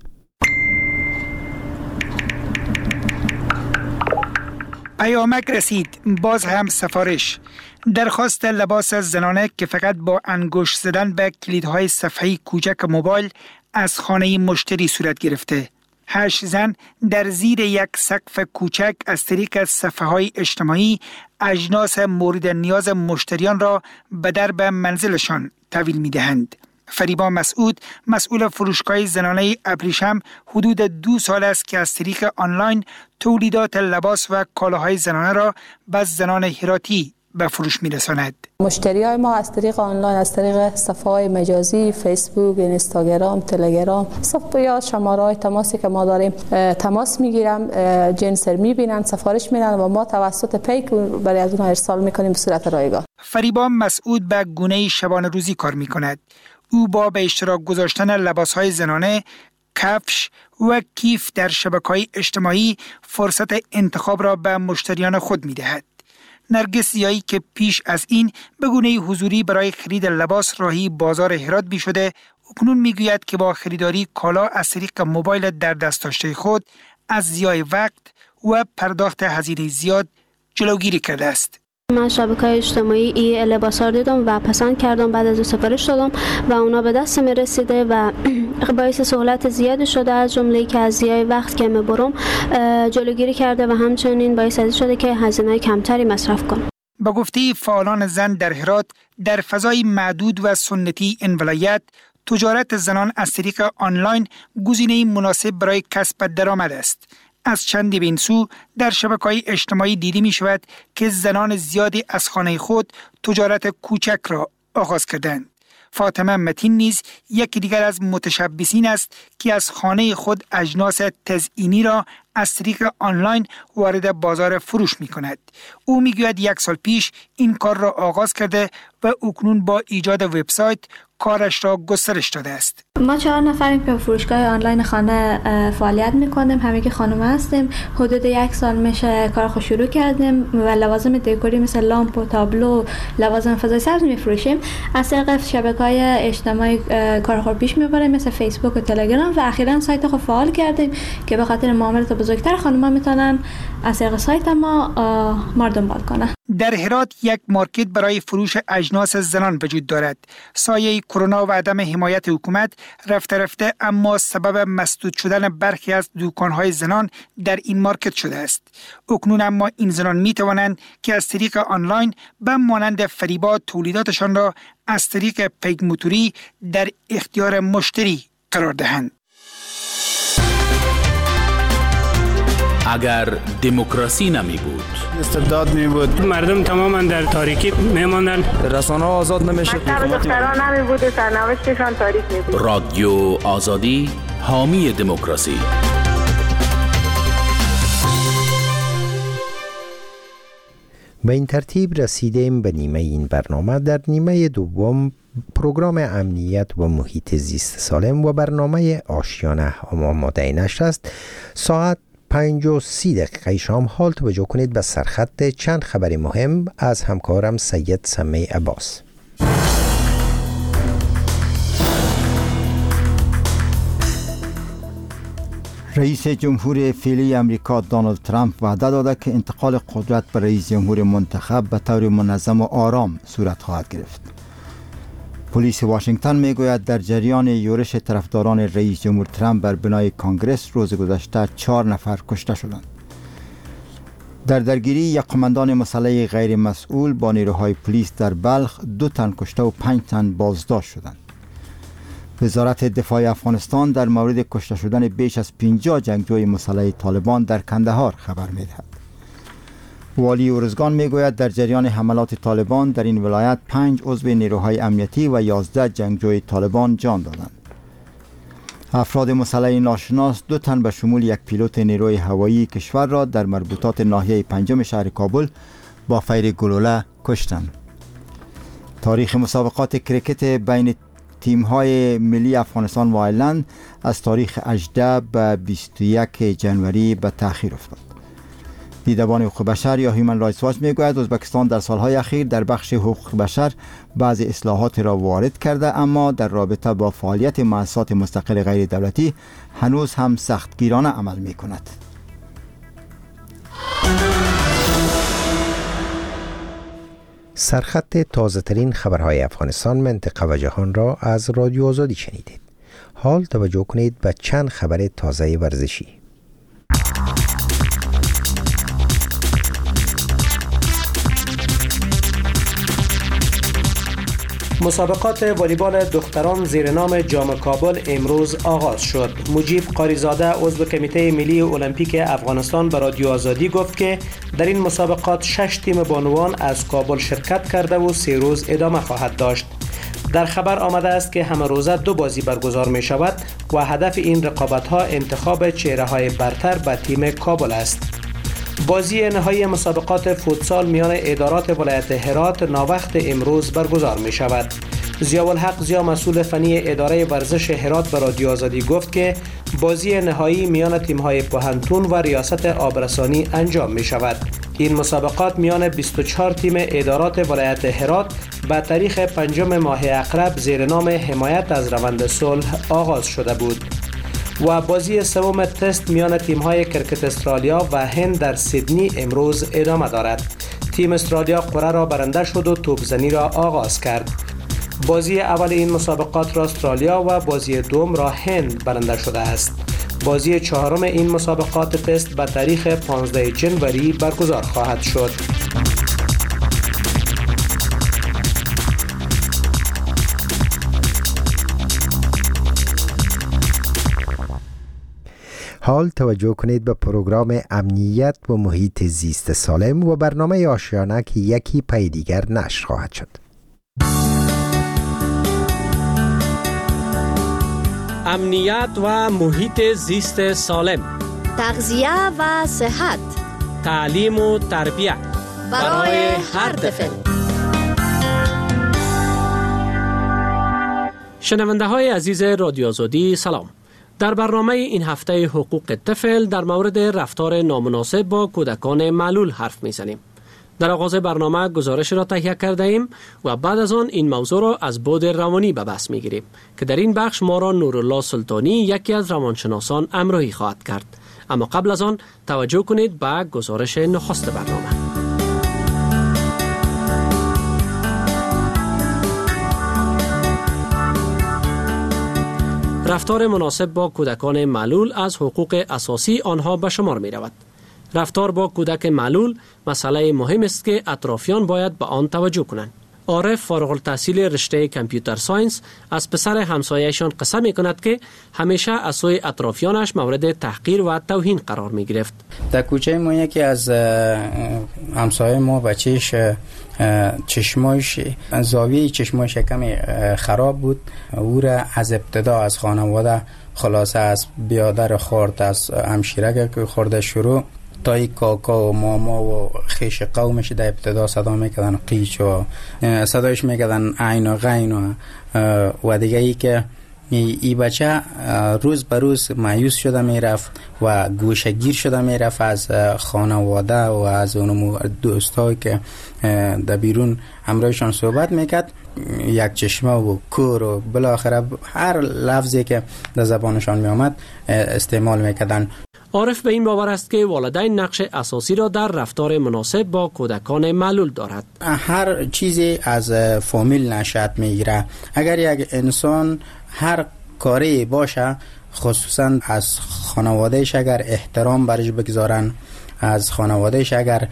پیامک رسید، باز هم سفارش. درخواست لباس زنانه که فقط با انگشت زدن به کلیدهای صفحه کوچک موبایل از خانه مشتری صورت گرفته. 8 زن در زیر یک سقف کوچک از طریق صفحه‌های اجتماعی اجناس مورد نیاز مشتریان را به درب منزلشان تحویل می‌دهند. فریبا مسعود، مسئول فروشگاه زنانه ابریشم، حدود 2 سال است که از طریق آنلاین تولیدات لباس و کالاهای زنانه را به زنان هراتی به فروش می‌رساند. مشتریای ما از طریق آنلاین، از طریق صفحه‌های مجازی، فیسبوک، اینستاگرام، تلگرام، صفحه یا شماره‌های تماسی که ما داریم تماس می‌گیرن، جنس می‌بینن، سفارش میدن و ما توسط پیک برای از اونها ارسال می‌کنیم به صورت رایگان. فریبا مسعود به گونه شبانه روزی کار می‌کند. او با به اشتراک گذاشتن لباس‌های زنانه، کفش و کیف در شبکه‌های اجتماعی فرصت انتخاب را به مشتریان خود می‌دهد. نرگس زیایی که پیش از این به گونه حضوری برای خرید لباس راهی بازار هرات می‌شده، اکنون می‌گوید که با خریداری کالا از طریق موبایل در دست داشته خود از ضیاع وقت و پرداخت هزینه زیاد جلوگیری کرده است. من شبکه‌های اجتماعی این لباس‌ها رو دیدم و پسند کردم، بعد از سفارش دادم و اونا به دست می رسیده و باعث سهولت زیادی شده، از جمله که از ضیاع وقت که می‌برم جلوگیری کرده و همچنین باعث شده که هزینه کمتری مصرف کنم. با گفته فعالان زن در هرات، در فضای معدود و سنتی این ولایت، تجارت زنان از طریق آنلاین گزینه مناسب برای کسب درآمد است. از چندی به این سو در شبکه‌های اجتماعی دیده می شود که زنان زیادی از خانه خود تجارت کوچک را آغاز کردند. فاطمه متین نیز یکی دیگر از متشبثین است که از خانه خود اجناس تزئینی را از طریق آنلاین وارد بازار فروش می کند. او می گوید 1 سال پیش این کار را آغاز کرده و اکنون با ایجاد وبسایت کارش را گسترش داده است. ما 4 نفریم که فروشگاه آنلاین خانه فعالیت میکنیم، همه که خانم هستیم. حدود 1 سال میشه کار خود شروع کردیم و لوازم دکوری مثل لامپ و تابلو، لوازم فضای سبز میفروشیم. از طریق شبکه‌های اجتماعی کار خود پیش میبریم مثل فیسبوک و تلگرام و اخیراً سایت خود فعال کردیم که به خاطر معاملات بزرگتر خانم‌ها میتونن از طریق سایت ما دنبال کنن. در هرات یک مارکت برای فروش اجناس زنان وجود دارد. سایه کرونا و عدم حمایت حکومت رفته اما سبب مسدود شدن برخی از دکان‌های زنان در این مارکت شده است. اکنون اما این زنان می توانند که از طریق آنلاین به مانند فریبا تولیداتشان را از طریق پیک موتوری در اختیار مشتری قرار دهند. اگر دموکراسی نمی بود، استبداد می بود، مردم تماما در تاریکی می ماندن، رسانه آزاد نمی شد، دختران نمی بود، سرنوشتشان تاریک می بود. رادیو آزادی حامی دموکراسی. به این ترتیب رسیدیم به نیمه این برنامه. در نیمه دوم پروگرام امنیت و محیط زیست سالم و برنامه آشیانه آماده نشر است. ساعت 5:30 شام حال توجه کنید به سرخط چند خبر مهم از همکارم سید سمی عباس. رئیس جمهور فعلی امریکا دونالد ترامپ وعده داده که انتقال قدرت به رئیس جمهور منتخب به طور منظم و آرام صورت خواهد گرفت. پلیس واشنگتن میگوید در جریان یورش طرفداران رئیس جمهور ترامپ بر بنای کانگرس روز گذشته 4 نفر کشته شدند. در درگیری یک قماندان مسلح غیر مسئول با نیروهای پلیس در بلخ 2 تن کشته و 5 تن بازداشت شدند. وزارت دفاع افغانستان در مورد کشته شدن بیش از 50 جنگجوی مسلح طالبان در کندهار خبر می‌دهد. والی ارزگان میگوید در جریان حملات طالبان در این ولایت 5 عضو نیروهای امنیتی و 11 جنگجوی طالبان جان دادند. افراد مسلح ناشناس 2 تن به شمول یک پیلوت نیروی هوایی کشور را در مربوطات ناحیه 5 شهر کابل با فیر گلوله کشتند. تاریخ مسابقات کرکت بین تیم‌های ملی افغانستان و آیرلند از تاریخ 18 به 21 جنوری به تأخیر افتاد. دیدبان حقوق بشر یا هیومن رایتس واچ میگوید ازبکستان در سالهای اخیر در بخش حقوق بشر بعضی اصلاحات را وارد کرده، اما در رابطه با فعالیت مؤسسات مستقل غیر دولتی هنوز هم سختگیرانه عمل می‌کند. سرخط تازه ترین خبرهای افغانستان، منطقه و جهان را از رادیو آزادی شنیدید. حال توجه کنید به چند خبر تازه ورزشی. مسابقات والیبال دختران زیر نام جام کابل امروز آغاز شد. مجیب قاریزاده عضو کمیته ملی المپیک افغانستان به رادیو آزادی گفت که در این مسابقات 6 تیم بانوان از کابل شرکت کرده و 3 روز ادامه خواهد داشت. در خبر آمده است که همه روزه 2 بازی برگزار می شود و هدف این رقابت ها انتخاب چهره های برتر به تیم کابل است. بازی نهایی مسابقات فوتسال میان ادارات ولایت هرات ناوقت امروز برگزار می شود. ضیاءالحق زیا مسئول فنی اداره ورزش هرات به رادیو آزادی گفت که بازی نهایی میان تیم‌های پوهنتون و ریاست آبرسانی انجام می شود. این مسابقات میان 24 تیم ادارات ولایت هرات به تاریخ 5 ماه اقرب زیر نام حمایت از روند صلح آغاز شده بود. و بازی سوم تست میان تیم‌های کرکت استرالیا و هند در سیدنی امروز ادامه دارد. تیم استرالیا قرعه را برنده شد و توپزنی را آغاز کرد. بازی اول این مسابقات را استرالیا و بازی دوم را هند برنده شده است. بازی چهارم این مسابقات تست به تاریخ 15 جنوری برگزار خواهد شد. حال توجه کنید به پروگرام امنیت و محیط زیست سالم و برنامه آشیانه که یکی پی دیگر نشر خواهد شد. امنیت و محیط زیست سالم، تغذیه و صحت، تعلیم و تربیت برای هر طفل. شنونده های عزیز رادیو آزادی سلام. در برنامه این هفته حقوق طفل در مورد رفتار نامناسب با کودکان معلول حرف می‌زنیم. در آغاز برنامه گزارش را تهیه کرده ایم و بعد از آن این موضوع را از بعد روانی به بحث می‌گیریم که در این بخش ما را نورالله سلطانی یکی از روانشناسان همراهی خواهد کرد. اما قبل از آن توجه کنید به گزارش نخست برنامه. رفتار مناسب با کودکان معلول از حقوق اساسی آنها به شمار می رود. رفتار با کودک معلول مسئله مهم است که اطرافیان باید به آن توجه کنند. عارف فارغ التحصیل رشته کامپیوتر ساینس از پسر همسایه‌شان قصه می‌کند که همیشه از سوی اطرافیانش مورد تحقیر و توهین قرار می‌گرفت. در کوچه ما یکی از همسایه ما بچه‌ش چشمایش زاویه چشمایش کمی خراب بود. او را از ابتدا از خانواده خلاصه از بیادر خورد، از همشیره که خورده شروع تا ای کاکا و ماما و خیش قومش در ابتدا صدا میکردن قیچ و صدایش میکردن عین و غین و دیگه ای که ای بچه روز به روز مایوس شده میرفت و گوشگیر شده میرفت از خانواده و از اون دوستایی که در بیرون همراهشان صحبت میکرد. یک چشمه و کور و بالاخره هر لفظی که در زبانشان میامد استعمال میکردن. عارف به این باور است که والدین نقش اساسی را در رفتار مناسب با کودکان معلول دارد. هر چیزی از فامیل نشأت میگیره. اگر یک انسان هر کاری باشه، خصوصا از خانوادهش اگر احترام برش بگذارن، از خانوادهش اگر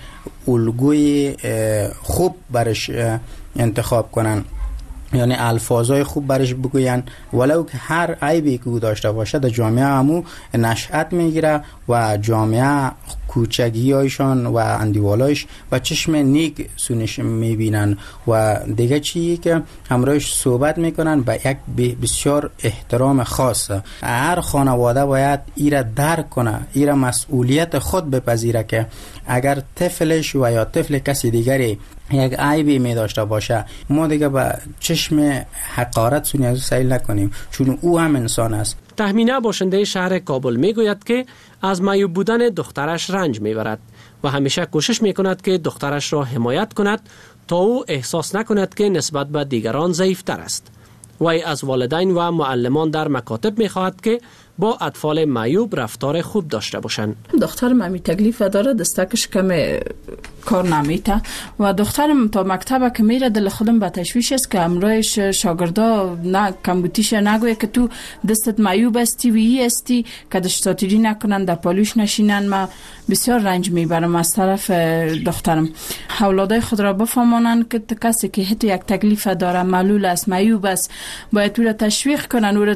الگوی خوب برش انتخاب کنن، یعنی الفاظای خوب برش بگوین، ولو که هر عیبی که او داشته باشه در جامعه همو نشأت میگیره و جامعه کوچگیایشان و اندیوالایش و چشم نیک سونش میبینن و دیگه چیزی که همراهش صحبت میکنن با یک بسیار احترام خاص. هر خانواده باید ایره درک کنه، ایره مسئولیت خود بپذیره که اگر طفلش و یا طفل کسی دیگری یک عیبی می داشته باشه، ما دیگه با چشم حقارت سونی از سیل نکنیم، چون او هم انسان است. تهمینه باشنده شهر کابل می گوید که از معیوب بودن دخترش رنج می برد و همیشه کوشش می کند که دخترش را حمایت کند تا او احساس نکند که نسبت به دیگران ضعیفتر است. وی از والدین و معلمان در مکاتب می خواهد که با اطفال معیوب رفتار خوب داشته باشند. دخترم همی تکلیف داره، دستکش کم کار نمیته و دخترم تا مکتب که میره دل خودم به تشویش است که امروز شاگردا نه کمبوتیش نگویه که تو دستت معیوب استی و ای استی که دشتاتیری نکنن در پالوش نشینن. ما بسیار رنج میبرم از طرف دخترم. اولادای خود را بفهمانن که کسی که حتی یک تکلیف داره، معلول است، معیوب است، باید تو را تشویق کنن، او را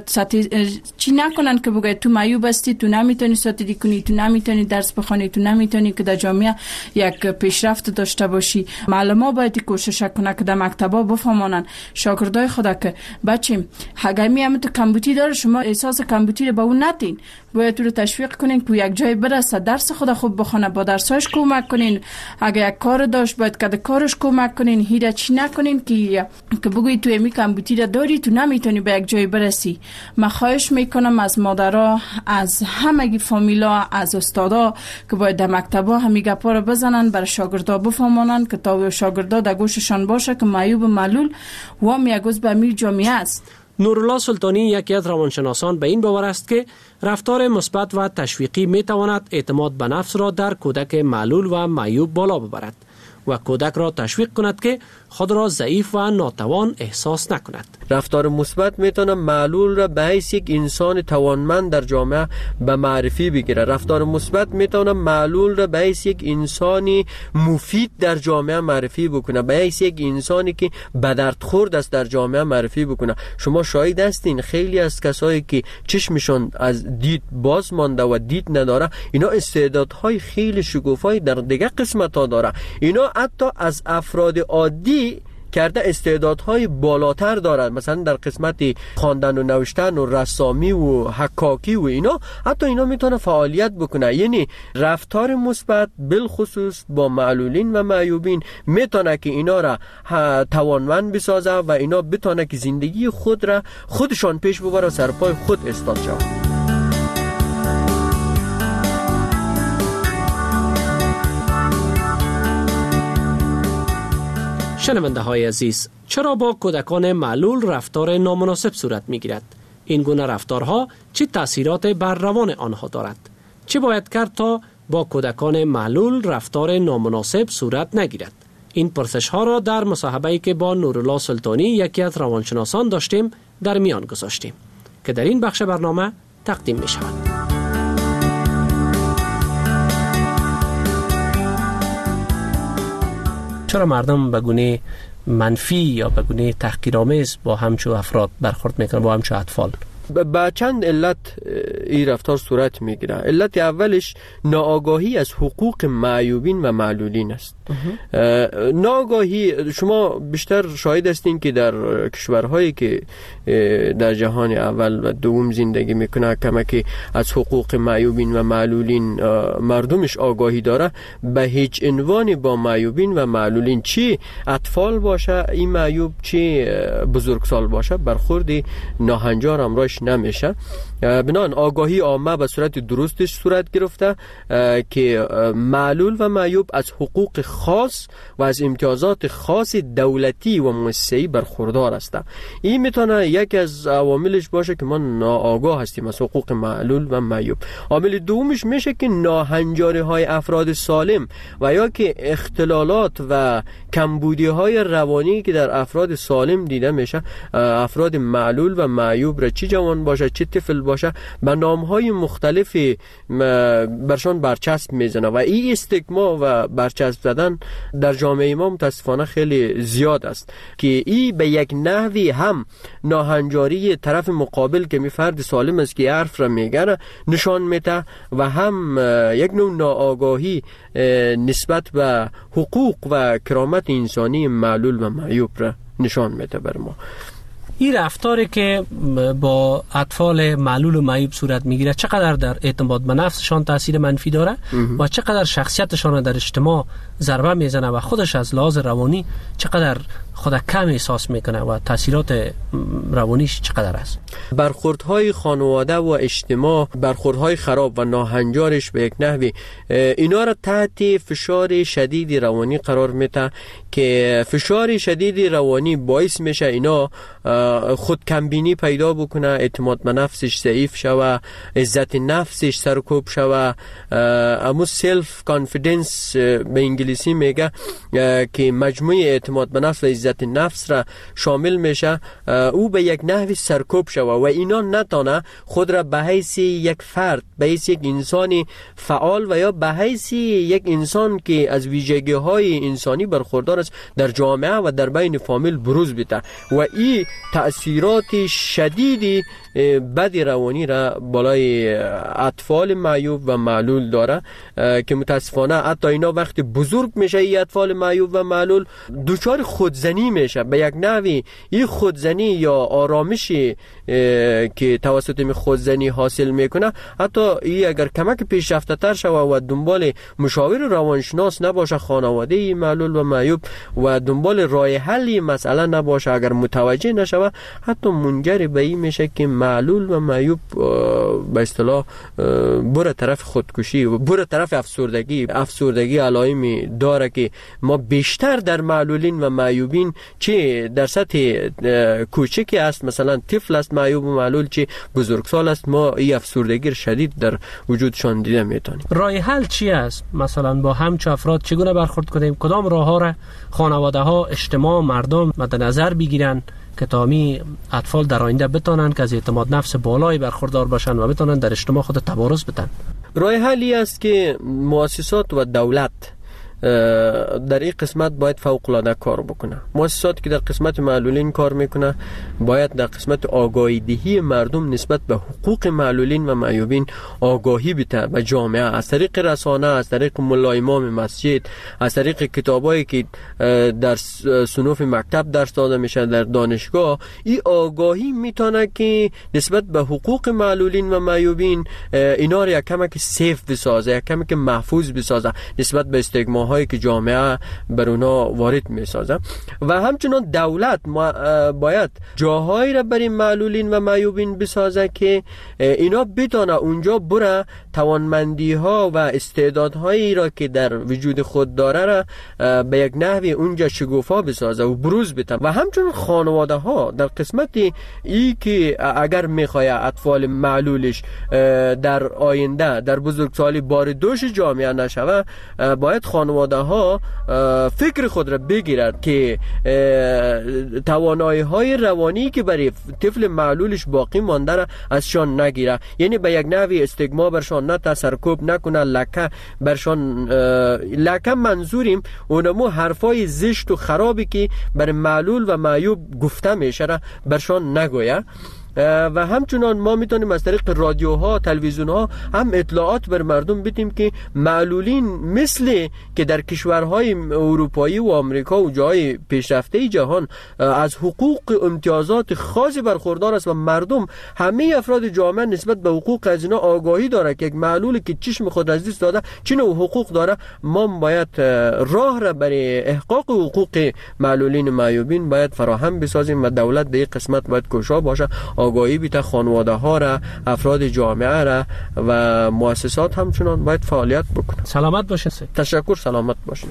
چی نکنن که بگه تو معیوب هستی، تو نمیتونی ساتیری کنی، تو نمیتونی درس بخونی، تو نمیتونی که در جامعه یک پیشرفت داشته باشی. معلما باید کوشش کنه که در مکتبا بفهمانن شاگردای خدا که بچه اگر هم تو کمبوتی داره، شما احساس کمبوتی رو به اون ندین، باید تو رو تشویق کنین که یک جای برسه، درس خدا خوب بخونه، با درساش کمک کنین. اگر یک کار داشت باید که کارش کمک کنین، هیچ چی نکنین که بگوی تو امی کمبوتی رو داری، تو نمیتونی به یک جای برسی. من خواهش میکنم از مادرها، از همگی فامیلا، از استادا که باید در مکتبا همین گپا رو بزنن، برای شاگردا بفهمانن که تا شاگردا در گوششان باشه که معیوب و معلول و هم یک جزء به جامعه است. نورالله سلطانی یکی از روانشناسان به این باور است که رفتار مثبت و تشویقی می تواند اعتماد به نفس را در کودک معلول و معیوب بالا ببرد و کودک را تشویق کند که خود را ضعیف و ناتوان احساس نکند. رفتار مثبت میتونه معلول را به حیث یک انسان توانمند در جامعه به معرفی بگیره. رفتار مثبت میتونه معلول را به حیث یک انسانی مفید در جامعه معرفی بکنه، به حیث یک انسانی که به درد خورد است در جامعه معرفی بکنه. شما شاهد هستین خیلی از کسایی که چشمشون از دید باز مانده و دید نداره، اینا استعدادهای خیلی شگوفایی در دیگه قسمت‌ها داره. اینا حتی از افراد عادی کرده استعدادهای بالاتر دارند، مثلا در قسمت خواندن و نوشتن و رسامی و حکاکی و اینا، حتی اینا میتونه فعالیت بکنه. یعنی رفتار مثبت بالخصوص با معلولین و معیوبین میتونه که اینا را توانمند بسازه و اینا بتونه که زندگی خود را خودشان پیش ببره، سر پای خود استاد شود. شنونده های عزیز، چرا با کودکان معلول رفتار نامناسب صورت می گیرد؟ این گونه رفتارها چه تأثیرات بر روان آنها دارد؟ چه باید کرد تا با کودکان معلول رفتار نامناسب صورت نگیرد؟ این پرسش ها را در مصاحبه‌ای که با نورالله سلطانی یکی از روانشناسان داشتیم در میان گذاشتیم که در این بخش برنامه تقدیم می شود. چرا مردم به گونه منفی یا به گونه تحقیرآمیز با همچو افراد برخورد میکنه، با همچو اطفال؟ با چند علت این رفتار صورت میگیره. علت اولش ناآگاهی از حقوق معیوبین و معلولین است. ناآگاهی، شما بیشتر شاهد هستین که در کشورهایی که در جهان اول و دوم زندگی میکنه کمکی از حقوق معیوبین و معلولین مردمش آگاهی داره، به هیچ عنوان با معیوبین و معلولین، چی اطفال باشه این معیوب، چی بزرگسال باشه، برخورد ناهنجار امرایش نمیشه. بنابراین آگاهی عامه به صورت درستش صورت گرفته که معلول و معیوب از حقوق خاص و از امتیازات خاص دولتی و مؤسسه‌ای برخوردار است. این میتونه یکی از عواملش باشه که ما ناآگاه هستیم از حقوق معلول و معیوب. عامل دومش میشه که ناهنجاری های افراد سالم و یا که اختلالات و کمبودی های روانی که در افراد سالم دیده میشه، افراد معلول و معیوب را چه جوان باشه چه طفل باشه به نامهای مختلفی برشان برچسب میزنه و این استیگما و برچسب زدن در جامعه ما متاسفانه خیلی زیاد است که این به یک نحوی هم ناهنجاری طرف مقابل که می فرد سالم است که حرف را میگه نشان میده و هم یک نوع ناآگاهی نسبت به حقوق و کرامت انسانی معلول و معیوب را نشان میده بر ما. این رفتاری که با اطفال معلول و معیوب صورت میگیره چقدر در اعتماد به نفسشان تاثیر منفی داره و چقدر شخصیتشان در اجتماع ضربه میزنه و خودش از لحاظ روانی چقدر خود کم احساس میکنه و تاثیرات روانیش چقدر است؟ برخوردهای خانواده و اجتماع، برخوردهای خراب و ناهنجارش به یک نحوی اینا را تحت فشار شدید روانی قرار میده که فشار شدید روانی باعث میشه اینا خود کمبینی پیدا بکنه، اعتماد به نفسش ضعیف شوه، عزت نفسش سرکوب شوه، امو سلف کانفیدنس به انگلیسی میگه که مجموعه اعتماد به نفس و عزت نفس را شامل میشه، او به یک نحوی سرکوب شوه و اینا نتانه خود را به حیث یک فرد، به حیث یک انسانی فعال و یا به حیث یک انسان که از ویژگی های انسانی برخوردار است در جامعه و در بین فامیل بروز بده و این تأثیرات شدیدی بد روانی را بالای اطفال معیوب و معلول داره که متاسفانه حتی اینا وقتی بزرگ میشه این اطفال معیوب و معلول دچار خودزنی میشه. به یک نحوی این خودزنی یا آرامشی که توسط این خودزنی حاصل میکنه، حتی این اگر کمک پیشرفته تر شوه و دنبال مشاور روانشناس نباشه خانواده معلول و معیوب و دنبال راه حل مسئله نباشه، اگر متوجه نشوه، حتی منجر به این میشه که معلول و معیوب به اصطلاح بره طرف خودکشی و بره طرف افسردگی علائمی داره که ما بیشتر در معلولین و معیوبین چه در سطح کوچکی است، مثلا طفل است معیوب و معلول، چه بزرگسال است، ما این افسردگی شدید در وجودشان دیده میتونیم. راه حل چی است؟ مثلا با همچو افراد چگونه برخورد کنیم؟ کدام راه ها را خانواده ها، اجتماع، مردم مد نظر بگیرن که تامی اطفال در آینده بتونن که از اعتماد نفس بالایی برخوردار باشن و بتونن در اجتماع خود تبارز بدن؟ راه حلی است که مؤسسات و دولت در این قسمت باید فوق العاده کار بکنه. مؤسساتی که در قسمت معلولین کار میکنه باید در قسمت آگاهی دهی مردم نسبت به حقوق معلولین و معیوبین آگاهی بده به جامعه، از طریق رسانه، از طریق ملا امام مسجد، از طریق کتابایی که در صنوف مکتب درس داده میشه در دانشگاه. این آگاهی میتونه که نسبت به حقوق معلولین و معیوبین اینا را یک کمک سیف بسازه، یک کمک محفوظ بسازه نسبت به استیگما که جامعه بر اونا وارد میسازه. و همچنان دولت باید جاهایی را برای معلولین و معیوبین بسازه که اینا بتونه اونجا بره توانمندی ها و استعدادهایی را که در وجود خود داره را به یک نحوی اونجا شگوفا بسازه و بروز بده. و همچنان خانواده ها در قسمت ای که اگر میخواه اطفال معلولش در آینده در بزرگسالی بار دوش جامعه نشوه، باید خانواده خانواده ها فکر خود را بگیرد که توانایی های روانی که برای طفل معلولش باقی مانده را ازشان نگیره، یعنی به یک نوع استیگما برشان نه سرکوب نکنه، لکه برشان لکه منظوریم اونمو حرفای زشت و خرابی که بر معلول و معیوب گفته میشه را برشان نگویه. و همچنان ما میتونیم از طریق رادیوها، تلویزیونها هم اطلاعات بر مردم بدیم که معلولین مثل که در کشورهای اروپایی و آمریکا و جای پیشرفته جهان از حقوق امتیازات خاصی برخوردار است و مردم همه افراد جامعه نسبت به حقوق از اینا آگاهی داره که یک معلولی که چشم خود از دست داده چه نوع حقوق داره. ما باید راه را برای احقاق حقوق معلولین معیوبین باید فراهم بسازیم و دولت در این قسمت باید کوشا باشه، آگاهی بیت خانواده ها را، افراد جامعه را و مؤسسات همچنان باید فعالیت بکنه. سلامت باشه. تشکر، سلامت باشه.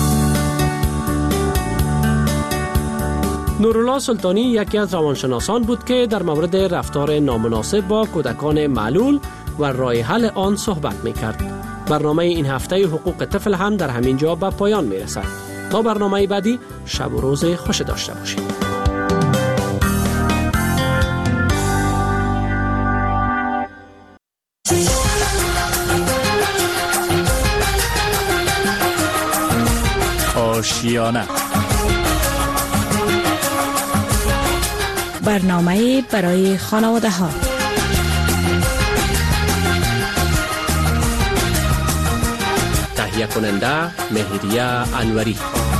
نورالله سلطانی یکی از روانشناسان بود که در مورد رفتار نامناسب با کودکان معلول و راه حل آن صحبت می‌کرد. برنامه این هفته حقوق طفل هم در همین جا به پایان می‌رسد. تا برنامه بعدی شب و روز خوش داشته باشید. آشیانه، برنامه برای خانواده ها. تهیه کننده مهریه انوری.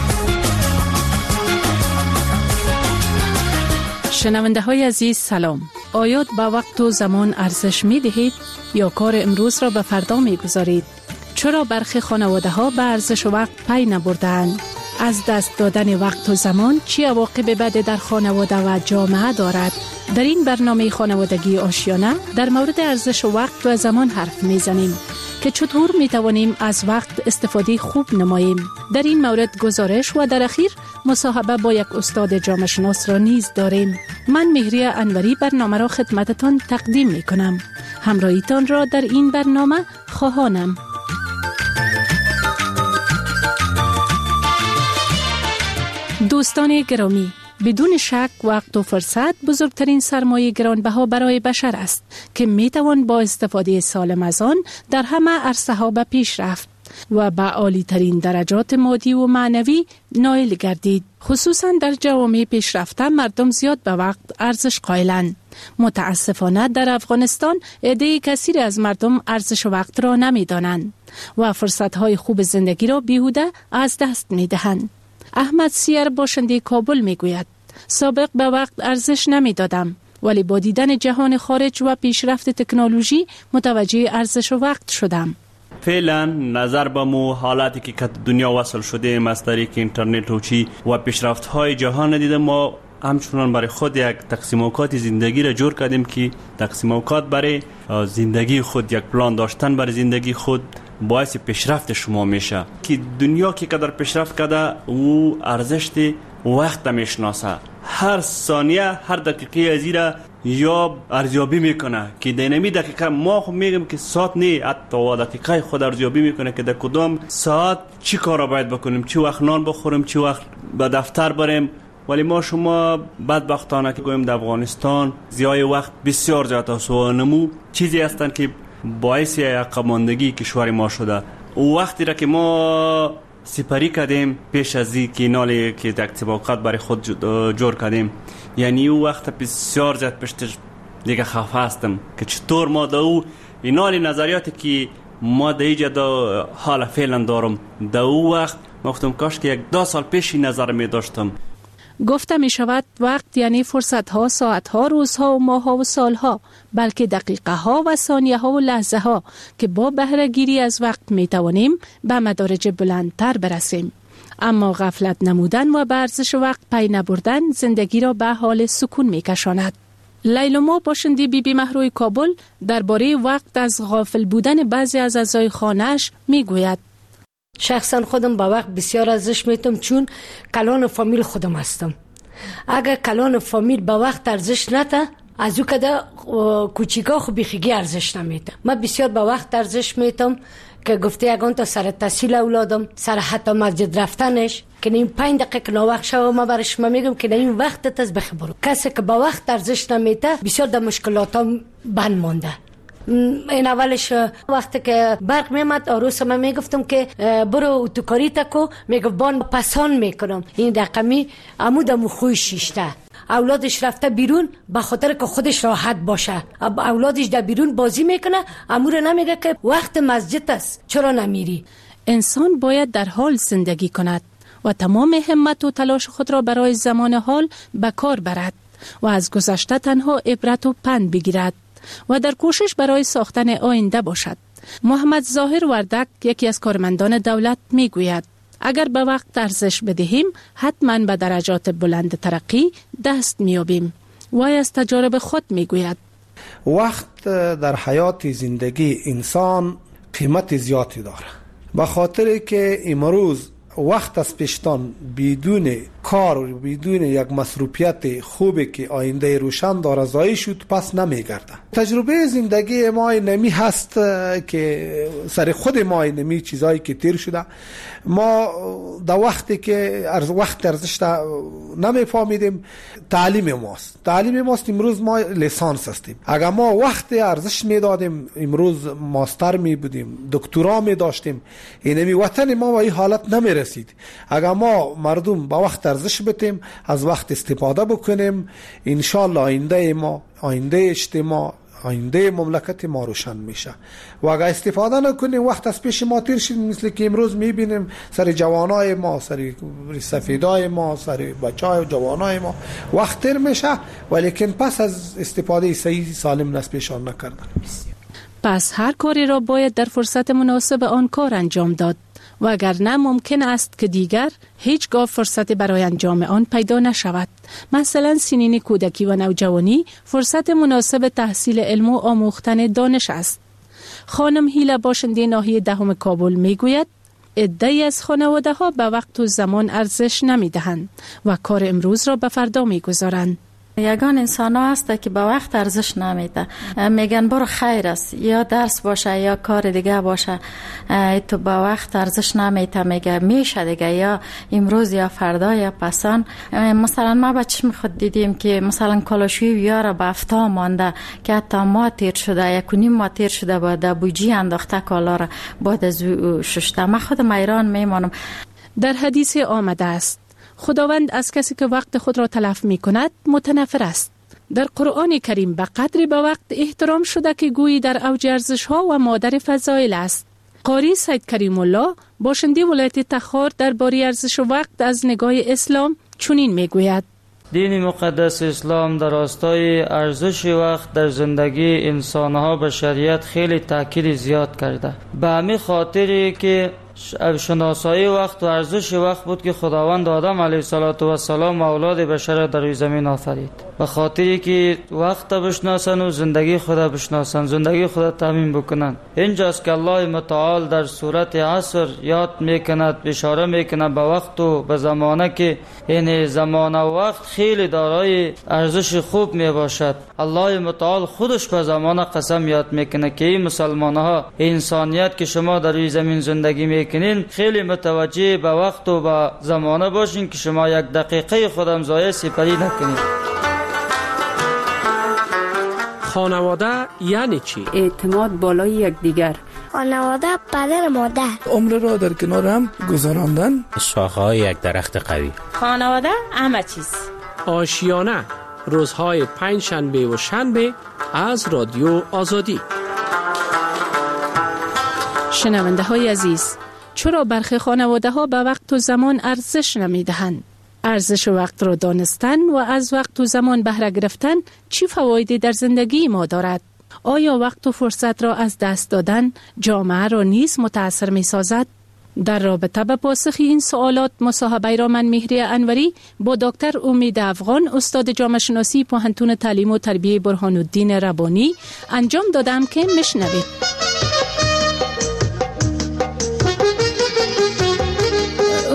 شنونده های عزیز سلام. آیا به وقت و زمان ارزش می دهید یا کار امروز را به فردا می گذارید؟ چرا برخی خانواده ها به ارزش وقت پی نبردند؟ از دست دادن وقت و زمان چی عواقب بد در خانواده و جامعه دارد؟ در این برنامه خانوادگی آشیانه در مورد ارزش وقت و زمان حرف میزنیم که چطور میتوانیم از وقت استفاده خوب نماییم. در این مورد گزارش و در اخیر مصاحبه با یک استاد جامعه شناس را نیز داریم. من مهریه انوری برنامه را خدمتتان تقدیم میکنم. همراهیتان را در این برنامه خواهانم. دوستان گرامی، بدون شک وقت و فرصت بزرگترین سرمایه گرانبها برای بشر است که میتوان با استفاده سالم از آن در همه عرصه‌ها به پیش رفت و به عالی ترین درجات مادی و معنوی نائل گردید. خصوصا در جوامع پیشرفته مردم زیاد به وقت ارزش قائلند. متاسفانه در افغانستان عده کثیر از مردم ارزش وقت را نمیدانند و فرصت‌های خوب زندگی را بیهوده از دست میدهند. احمد سیر باشنده کابل میگوید سابق به وقت ارزش نمیدادم، ولی با دیدن جهان خارج و پیشرفت تکنولوژی متوجه ارزش وقت شدم. فعلا نظر به مو حالاتی که دنیا وصل شده از طریق اینترنت و چی و پیشرفت های جهان دیدم، ما همچنان برای خود یک تقسیم اوقات زندگی را جور کردیم که تقسیم اوقات برای زندگی خود، یک پلان داشتن برای زندگی خود باعث پیشرفت شما میشه که دنیا که قدر پیشرفت کرده او ارزش وقت میشناسه. هر ثانیه هر دقیقه از ایره یا ارزیابی میکنه که در نمی دقیقه ما خب میگم که ساعت نه، حتی دقیقه خود ارزیابی میکنه که در کدام ساعت چی کارا باید بکنیم، چی وقت نان بخوریم، چی وقت به دفتر بریم. ولی ما شما بدبختانه که گویم در افغانستان زیای وقت بسیار زیاد است و نمو چیزی هستند که باعث عقب ماندگی کشور ما شده. او وقتی را که ما سپری کردیم پیش از این که نالی که تقسیم اوقات برای خود جور کردیم، یعنی او وقت بسیار زیاد پشتش دیگه خفه هستم که چطور ما دا او اینالی نظریاتی که ما در اینجا دا حال فعلا دارم دا او وقت ما گفتم کاش که یک 2 سال پیش این نظر می داشتم. گفته می شود وقت یعنی فرصت ها، ساعت ها، روزها و ماه ها و سال ها، بلکه دقیقه ها و ثانیه ها و لحظه ها که با بهره گیری از وقت می توانیم به مدارج بلندتر برسیم. اما غفلت نمودن و به ارزش وقت پی نبردن زندگی را به حال سکون می کشاند. لیلما باشنده بی مهروی کابل درباره وقت از غافل بودن بعضی از اعضای خانه‌اش می گوید. شخصا خودم با وقت بسیار ارزش میتم، چون کلان فامیل خودم هستم. اگر کلان فامیل با وقت ارزش نده، از او کده کوچیکا خو بیخیگی ارزش نمیده. من بسیار با وقت ارزش میتم که گفته یگان تا سر تحصیل اولادم، سر حتی مسجد رفتنش که این 5 دقیقه که ناوقت شو، ما برش میگم که این وقت از بخبرو. کسی که با وقت ارزش نمیده بسیار در مشکلات هم بند مانده. این اولش وقتی که برق میامد عروس من میگفتم که برو اتوکاری تکو، میگفت بان پسان میکنم. این رقمی عمودم خوی شیشته. اولادش رفته بیرون به خاطر که خودش راحت باشه. اولادش در بیرون بازی میکنه، امور نمیگه که وقت مسجد است چرا نمیری. انسان باید در حال زندگی کند و تمام همت و تلاش خود را برای زمان حال به کار برد و از گذشته تنها عبرت و پند بگیرد و در کوشش برای ساختن آینده باشد. محمد ظاهر وردک، یکی از کارمندان دولت، میگوید اگر به وقت ارزش بدهیم حتما به درجات بلند ترقی دست میابیم. وای از تجارب خود میگوید وقت در حیات زندگی انسان قیمت زیادی داره، به خاطر که امروز وقت از پیشتان بدون کار و بدون یک مصروفیت خوبی که آینده روشن داره ضایع شد پس نمیگرده. تجربه زندگی ما نمی هست که سر خود ما نمی چیزایی که تیر شده ما در وقتی که وقت ارزش نمیفهمیدیم. تعلیم ماست امروز ما لیسانس هستیم. اگر ما وقت ارزش میدادیم امروز ماستر می بودیم، دکترا می داشتیم، اینمی وطن ما به این حالت نمی رسید. اگر ما مردم با وقت ارزش بدیم، از وقت استفاده بکنیم، انشالله آینده ما، آینده اجتماع، آینده مملکت ما روشن میشه. و اگر استفاده نکنیم وقت از پیش ما تیر شد، مثل که امروز میبینیم سر جوانای ما، سر سفیدای ما، سر بچهای جوانای ما وقت تیر میشه، ولیکن پس از استفاده صحیح سالم از پیشان نکردن. پس هر کاری را باید در فرصت مناسب آن کار انجام داد و اگر نه ممکن است که دیگر هیچگاه فرصت برای انجام آن پیدا نشود. مثلا سنین کودکی و نوجوانی فرصت مناسب تحصیل علم و آموختن دانش است. خانم هیله باشنده ناحیه 10 کابل میگوید عده‌ای از خانواده ها به وقت و زمان ارزش نمیدهند و کار امروز را به فردا میگذارند. یگان انسان ها هست که به وقت ارزش نمیده، میگن برو خیر است، یا درس باشه یا کار دیگه باشه، تو به وقت ارزش نمیده، میگه میشه دیگه، یا امروز یا فردا یا پسان. مثلا ما بچه خود دیدیم که مثلا کالاشوی یارا به افتا مانده که حتی ما تیر شده، 1.5 ماه تیر شده با بوجی انداخته کالا را بعد از ششته. من خودم ایران میمانم. در حدیث آمده است خداوند از کسی که وقت خود را تلف می کند متنفر است. در قرآن کریم به قدری به وقت احترام شده که گویی در اوج ارزش ها و مادر فضایل است. قاری سید کریم الله باشنده ولایت تخار درباره ارزش وقت از نگاه اسلام چنین می گوید: دین مقدس اسلام در راستای ارزش وقت در زندگی انسانها به شریعت خیلی تاکید زیاد کرده. به همین خاطری که شناسایی وقت و ارزش وقت بود که خداوند آدم علیه السلام اولاد بشر در روی زمین آفرید. به خاطری که وقت بشناسن و زندگی خود بشناسن، زندگی خود تامین بکنن. اینجاست که الله متعال در سورت عصر یاد میکند، اشاره میکند به وقت و به زمانه که این زمانه و وقت خیلی دارای ارزش خوب میباشد. الله متعال خودش به زمانه قسم یاد میکنه که این مسلمانها، انسانیت که شما در روی زمین زندگی میکنین، خیلی متوجه به وقت و به زمانه باشین که شما 1 دقیقه خودم ضایع سپری نکنید. خانواده یعنی چی؟ اعتماد بالای یکدیگر. خانواده پدر مادر. عمر را در کنار هم گذراندن. شاخه‌های یک درخت قوی. خانواده همه چیز. آشیانه روزهای 5 شنبه و شنبه از رادیو آزادی. شنونده های عزیز، چرا برخی خانواده ها به وقت و زمان ارزش نمی دهند؟ ارزش وقت را دانستن و از وقت و زمان بهره گرفتن چی فوایدی در زندگی ما دارد؟ آیا وقت و فرصت را از دست دادن جامعه را نیز متاثر می سازد؟ در رابطه با پاسخ این سوالات مصاحبه را من مهری انوری با دکتر امید افغان، استاد جامعه شناسی پوهنتون تعلیم و تربیه برهان الدین ربانی انجام دادم که میشنوید.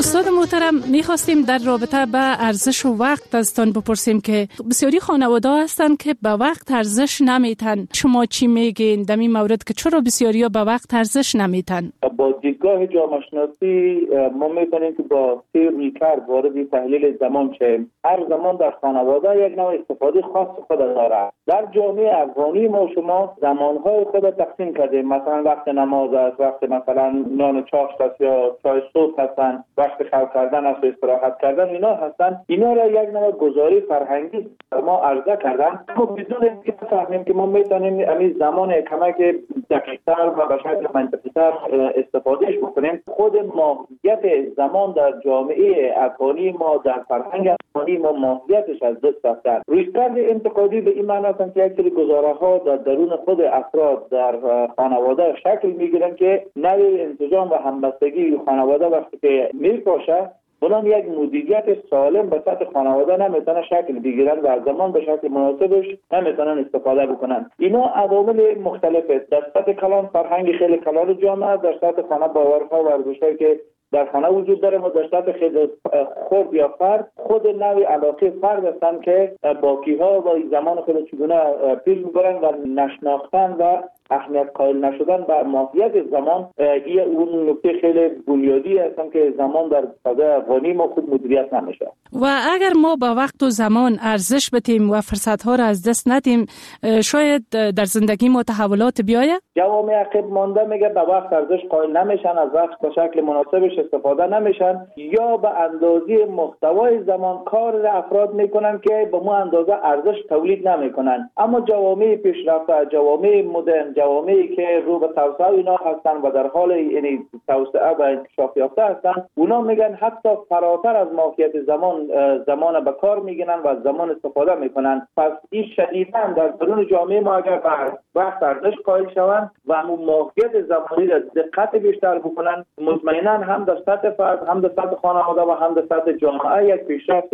استاد محترم، میخواستیم در رابطه به ارزش و وقت ازتان بپرسیم که بسیاری خانواده هستند که به وقت ارزش نمیتن. شما چی میگین در این مورد که چرا بسیاری به وقت ارزش نمیتن؟ با دیدگاه جامعه شناسی ما می‌بینیم که با رویکرد وارد تحلیل زمان شیم. هر زمان در خانواده یک نوع استفاده خاص خود داره. در جامعه افغانی ما شما زمانهای خود تقسیم کردیم. مثلا وقت نماز است، وقت مثلا نان چاشت است یا چای صبح هستن، وقت خواب کردن است و استراحت کردن اینا هستن. اینا را یک نوع گزاری فرهنگی ما عرضه کردن. ما بدون اینکه بفهمیم که ما میتونیم همین زمان کمک دقیق‌تر و به شکل منطقی‌تر استفادهش بکنیم. خود ماهیت زمان در جامعه افغانی ما، در فرهنگ افغانی ما ماهیتش از دست رفته. رویکرد انتقادی به این معنی است که یک سری گزاره‌ها در درون خود افراد در خانواده شکل میگیرن که نوع انسجام و همبستگی خانواده وقتی که میپاشه، اونم یک مدیریت سالم به سطح خانواده نمیتونه شکل بگیرن و زمان به شکل مناسبش نمیتونن استفاده بکنن. اینا عوامل مختلفه. در سطح کلان فرهنگ خیلی کلان جامعه، در سطح خانه باورها و ارزش‌هایی که در خانه وجود داره و در سطح خیلی خرد یا فرد خود نوع علاقه فرد هستن که باقی‌ها و زمان خود چگونه پیش میبرن و نشناختن و اهمیت قائل نشدن به ماهیت زمان اون نکته خیلی بنیادی هستن که زمان در فضای افغانی ما خود مدیریت نمیشه. و اگر ما با وقت و زمان ارزش بدیم و فرصت‌ها را از دست ندیم، شاید در زندگی ما تحولات بیاید؟ جوامع عقب مانده میگه به وقت ارزش قائل نمیشن، از وقت به شکل مناسبش استفاده نمیشن یا به اندازه محتوای زمان کار افراد میکنن که به ما اندازه ارزش تولید نمیکنن. اما جوامع پیشرفته، جوامع مدرن، جوامعی که رو به توسعه اینا هستن و در حال یعنی توسعه و انکشاف یافته هستن، اونا میگن حتی فراتر از ماهیت زمان به کار میگیرن و از زمان استفاده میکنن. پس این شدیداً در درون جامعه ما اگر وقت ارزش قائل شوند و همون ماهیت زمانی را دقت بیشتر بکنن، مطمئنا هم در سطح فرد، هم در سطح خانواده و هم در سطح جامعه یک پیشرفت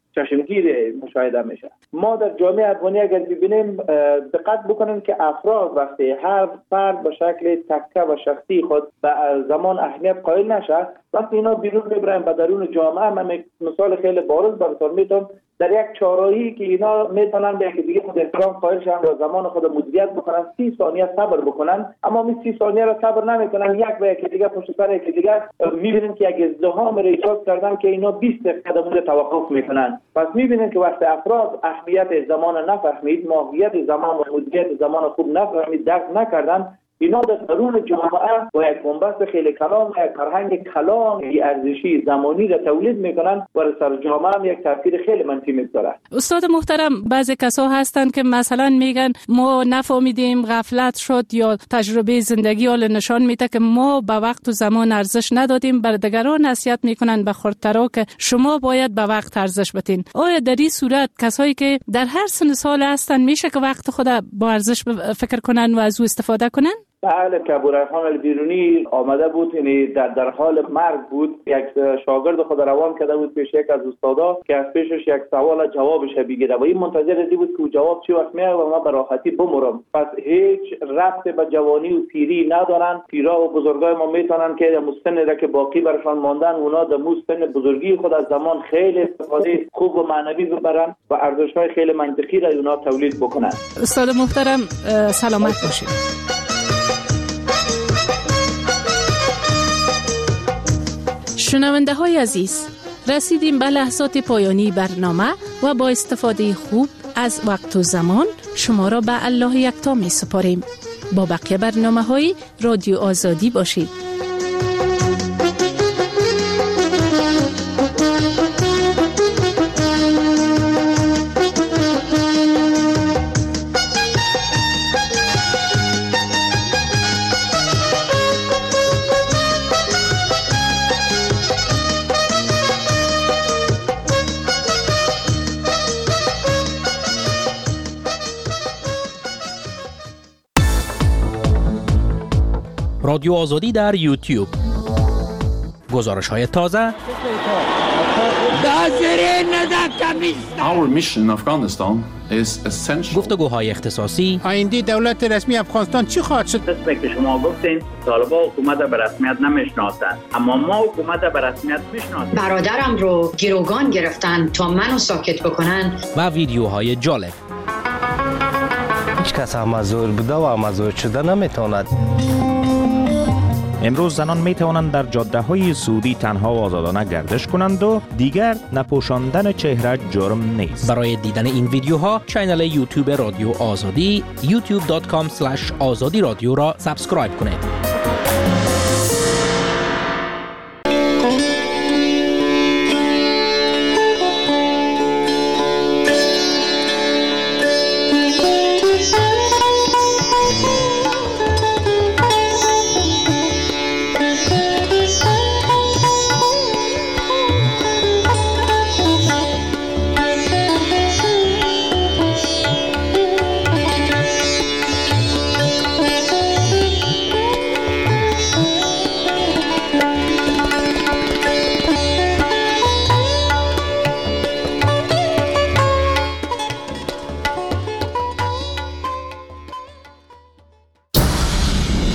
چشمگیر مشاهده میشه. ما در جامعه افغانی اگر ببینیم دقت بکنیم که افراد وقتی هر فرد به شکل تکه و شخصی خود به زمان اهمیت قائل نشه، وقتی اینا بیرون ببرن به درون جامعه، من مثال خیلی بارز براتون میتونم در یک چهارراهی که اینا میتونن به یکی دیگه خود احترام قائل شن و زمان خود مدیریت بکنن، 30 ثانیه صبر بکنن، اما این 30 ثانیه را صبر نمیکنن، یک به یکی دیگه پشت سر یکی دیگه میبینن که یک ازدحام را ایجاد کردن که اینا 20 دقیقه در توقف میکنن. پس میبینن که وقتی افراد اهمیت زمان نفهمید، ماهیت زمان و مدیریت زمان خوب نفهمید، درک نکردن، اینا در درون جامعه با یک بنبست خیلی کلان و یک فرهنگ کلان ارزشی زمانی را تولید میکنن و سر جامعه هم یک تاثیر خیلی منفی میگذاره. استاد محترم، بعضی کسا هستند که مثلا میگن ما نفهمیدیم، غفلت شد، یا تجربه زندگی حال نشان میده که ما به وقت و زمان ارزش ندادیم. بر دیگران نصیحت میکنن به خردترا که شما باید به وقت ارزش بدین. آیا در این صورت کسایی که در هر سن سال هستن میشه که وقت خود با ارزش فکر کنن و از او استفاده کنن؟ بله، که ابوریحان البیرونی آمده بود، یعنی در حال مرگ بود، یک شاگرد خود روان کرده بود پیش یک از استادا که از پیشش یک سوال جوابش بگیره و این منتظر ازی بود که جواب چی وقت میاد و ما به راحتی بمرم. پس هیچ ربط به جوانی و پیری ندارن. پیرا و بزرگای ما میتونن که مستن را که باقی برشان ماندن، اونا در مستن بزرگی خود از زمان خیلی استفاده خوب و معنوی ببرن و ارزش‌های خیلی منطقی را اونا تولید بکنن. استاد محترم، سلامت باشید. شنونده های عزیز، رسیدیم به لحظات پایانی برنامه و با استفاده خوب از وقت و زمان شما را به الله یکتا می سپاریم. با بقیه برنامه های رادیو آزادی باشید. رادیو آزادی در یوتیوب، گزارش‌های تازه، گفتگوهای اختصاصی. آینده دولت رسمی افغانستان چی خواهد شد؟ قسمی که شما گفتین طالبان حکومت به رسمیت نمیشناسند، اما ما حکومت به رسمیت میشناسیم. برادرم رو گروگان گرفتن تا منو ساکت بکنن. و ویدیوهای جالب. هیچ کس مزور بوده و مزور شده نمیتواند. امروز زنان می توانند در جاده های سعودی تنها و آزادانه گردش کنند و دیگر نپوشاندن چهره جرم نیست. برای دیدن این ویدیوها کانال یوتیوب رادیو آزادی youtube.com/azadi radio را سابسکرایب کنید.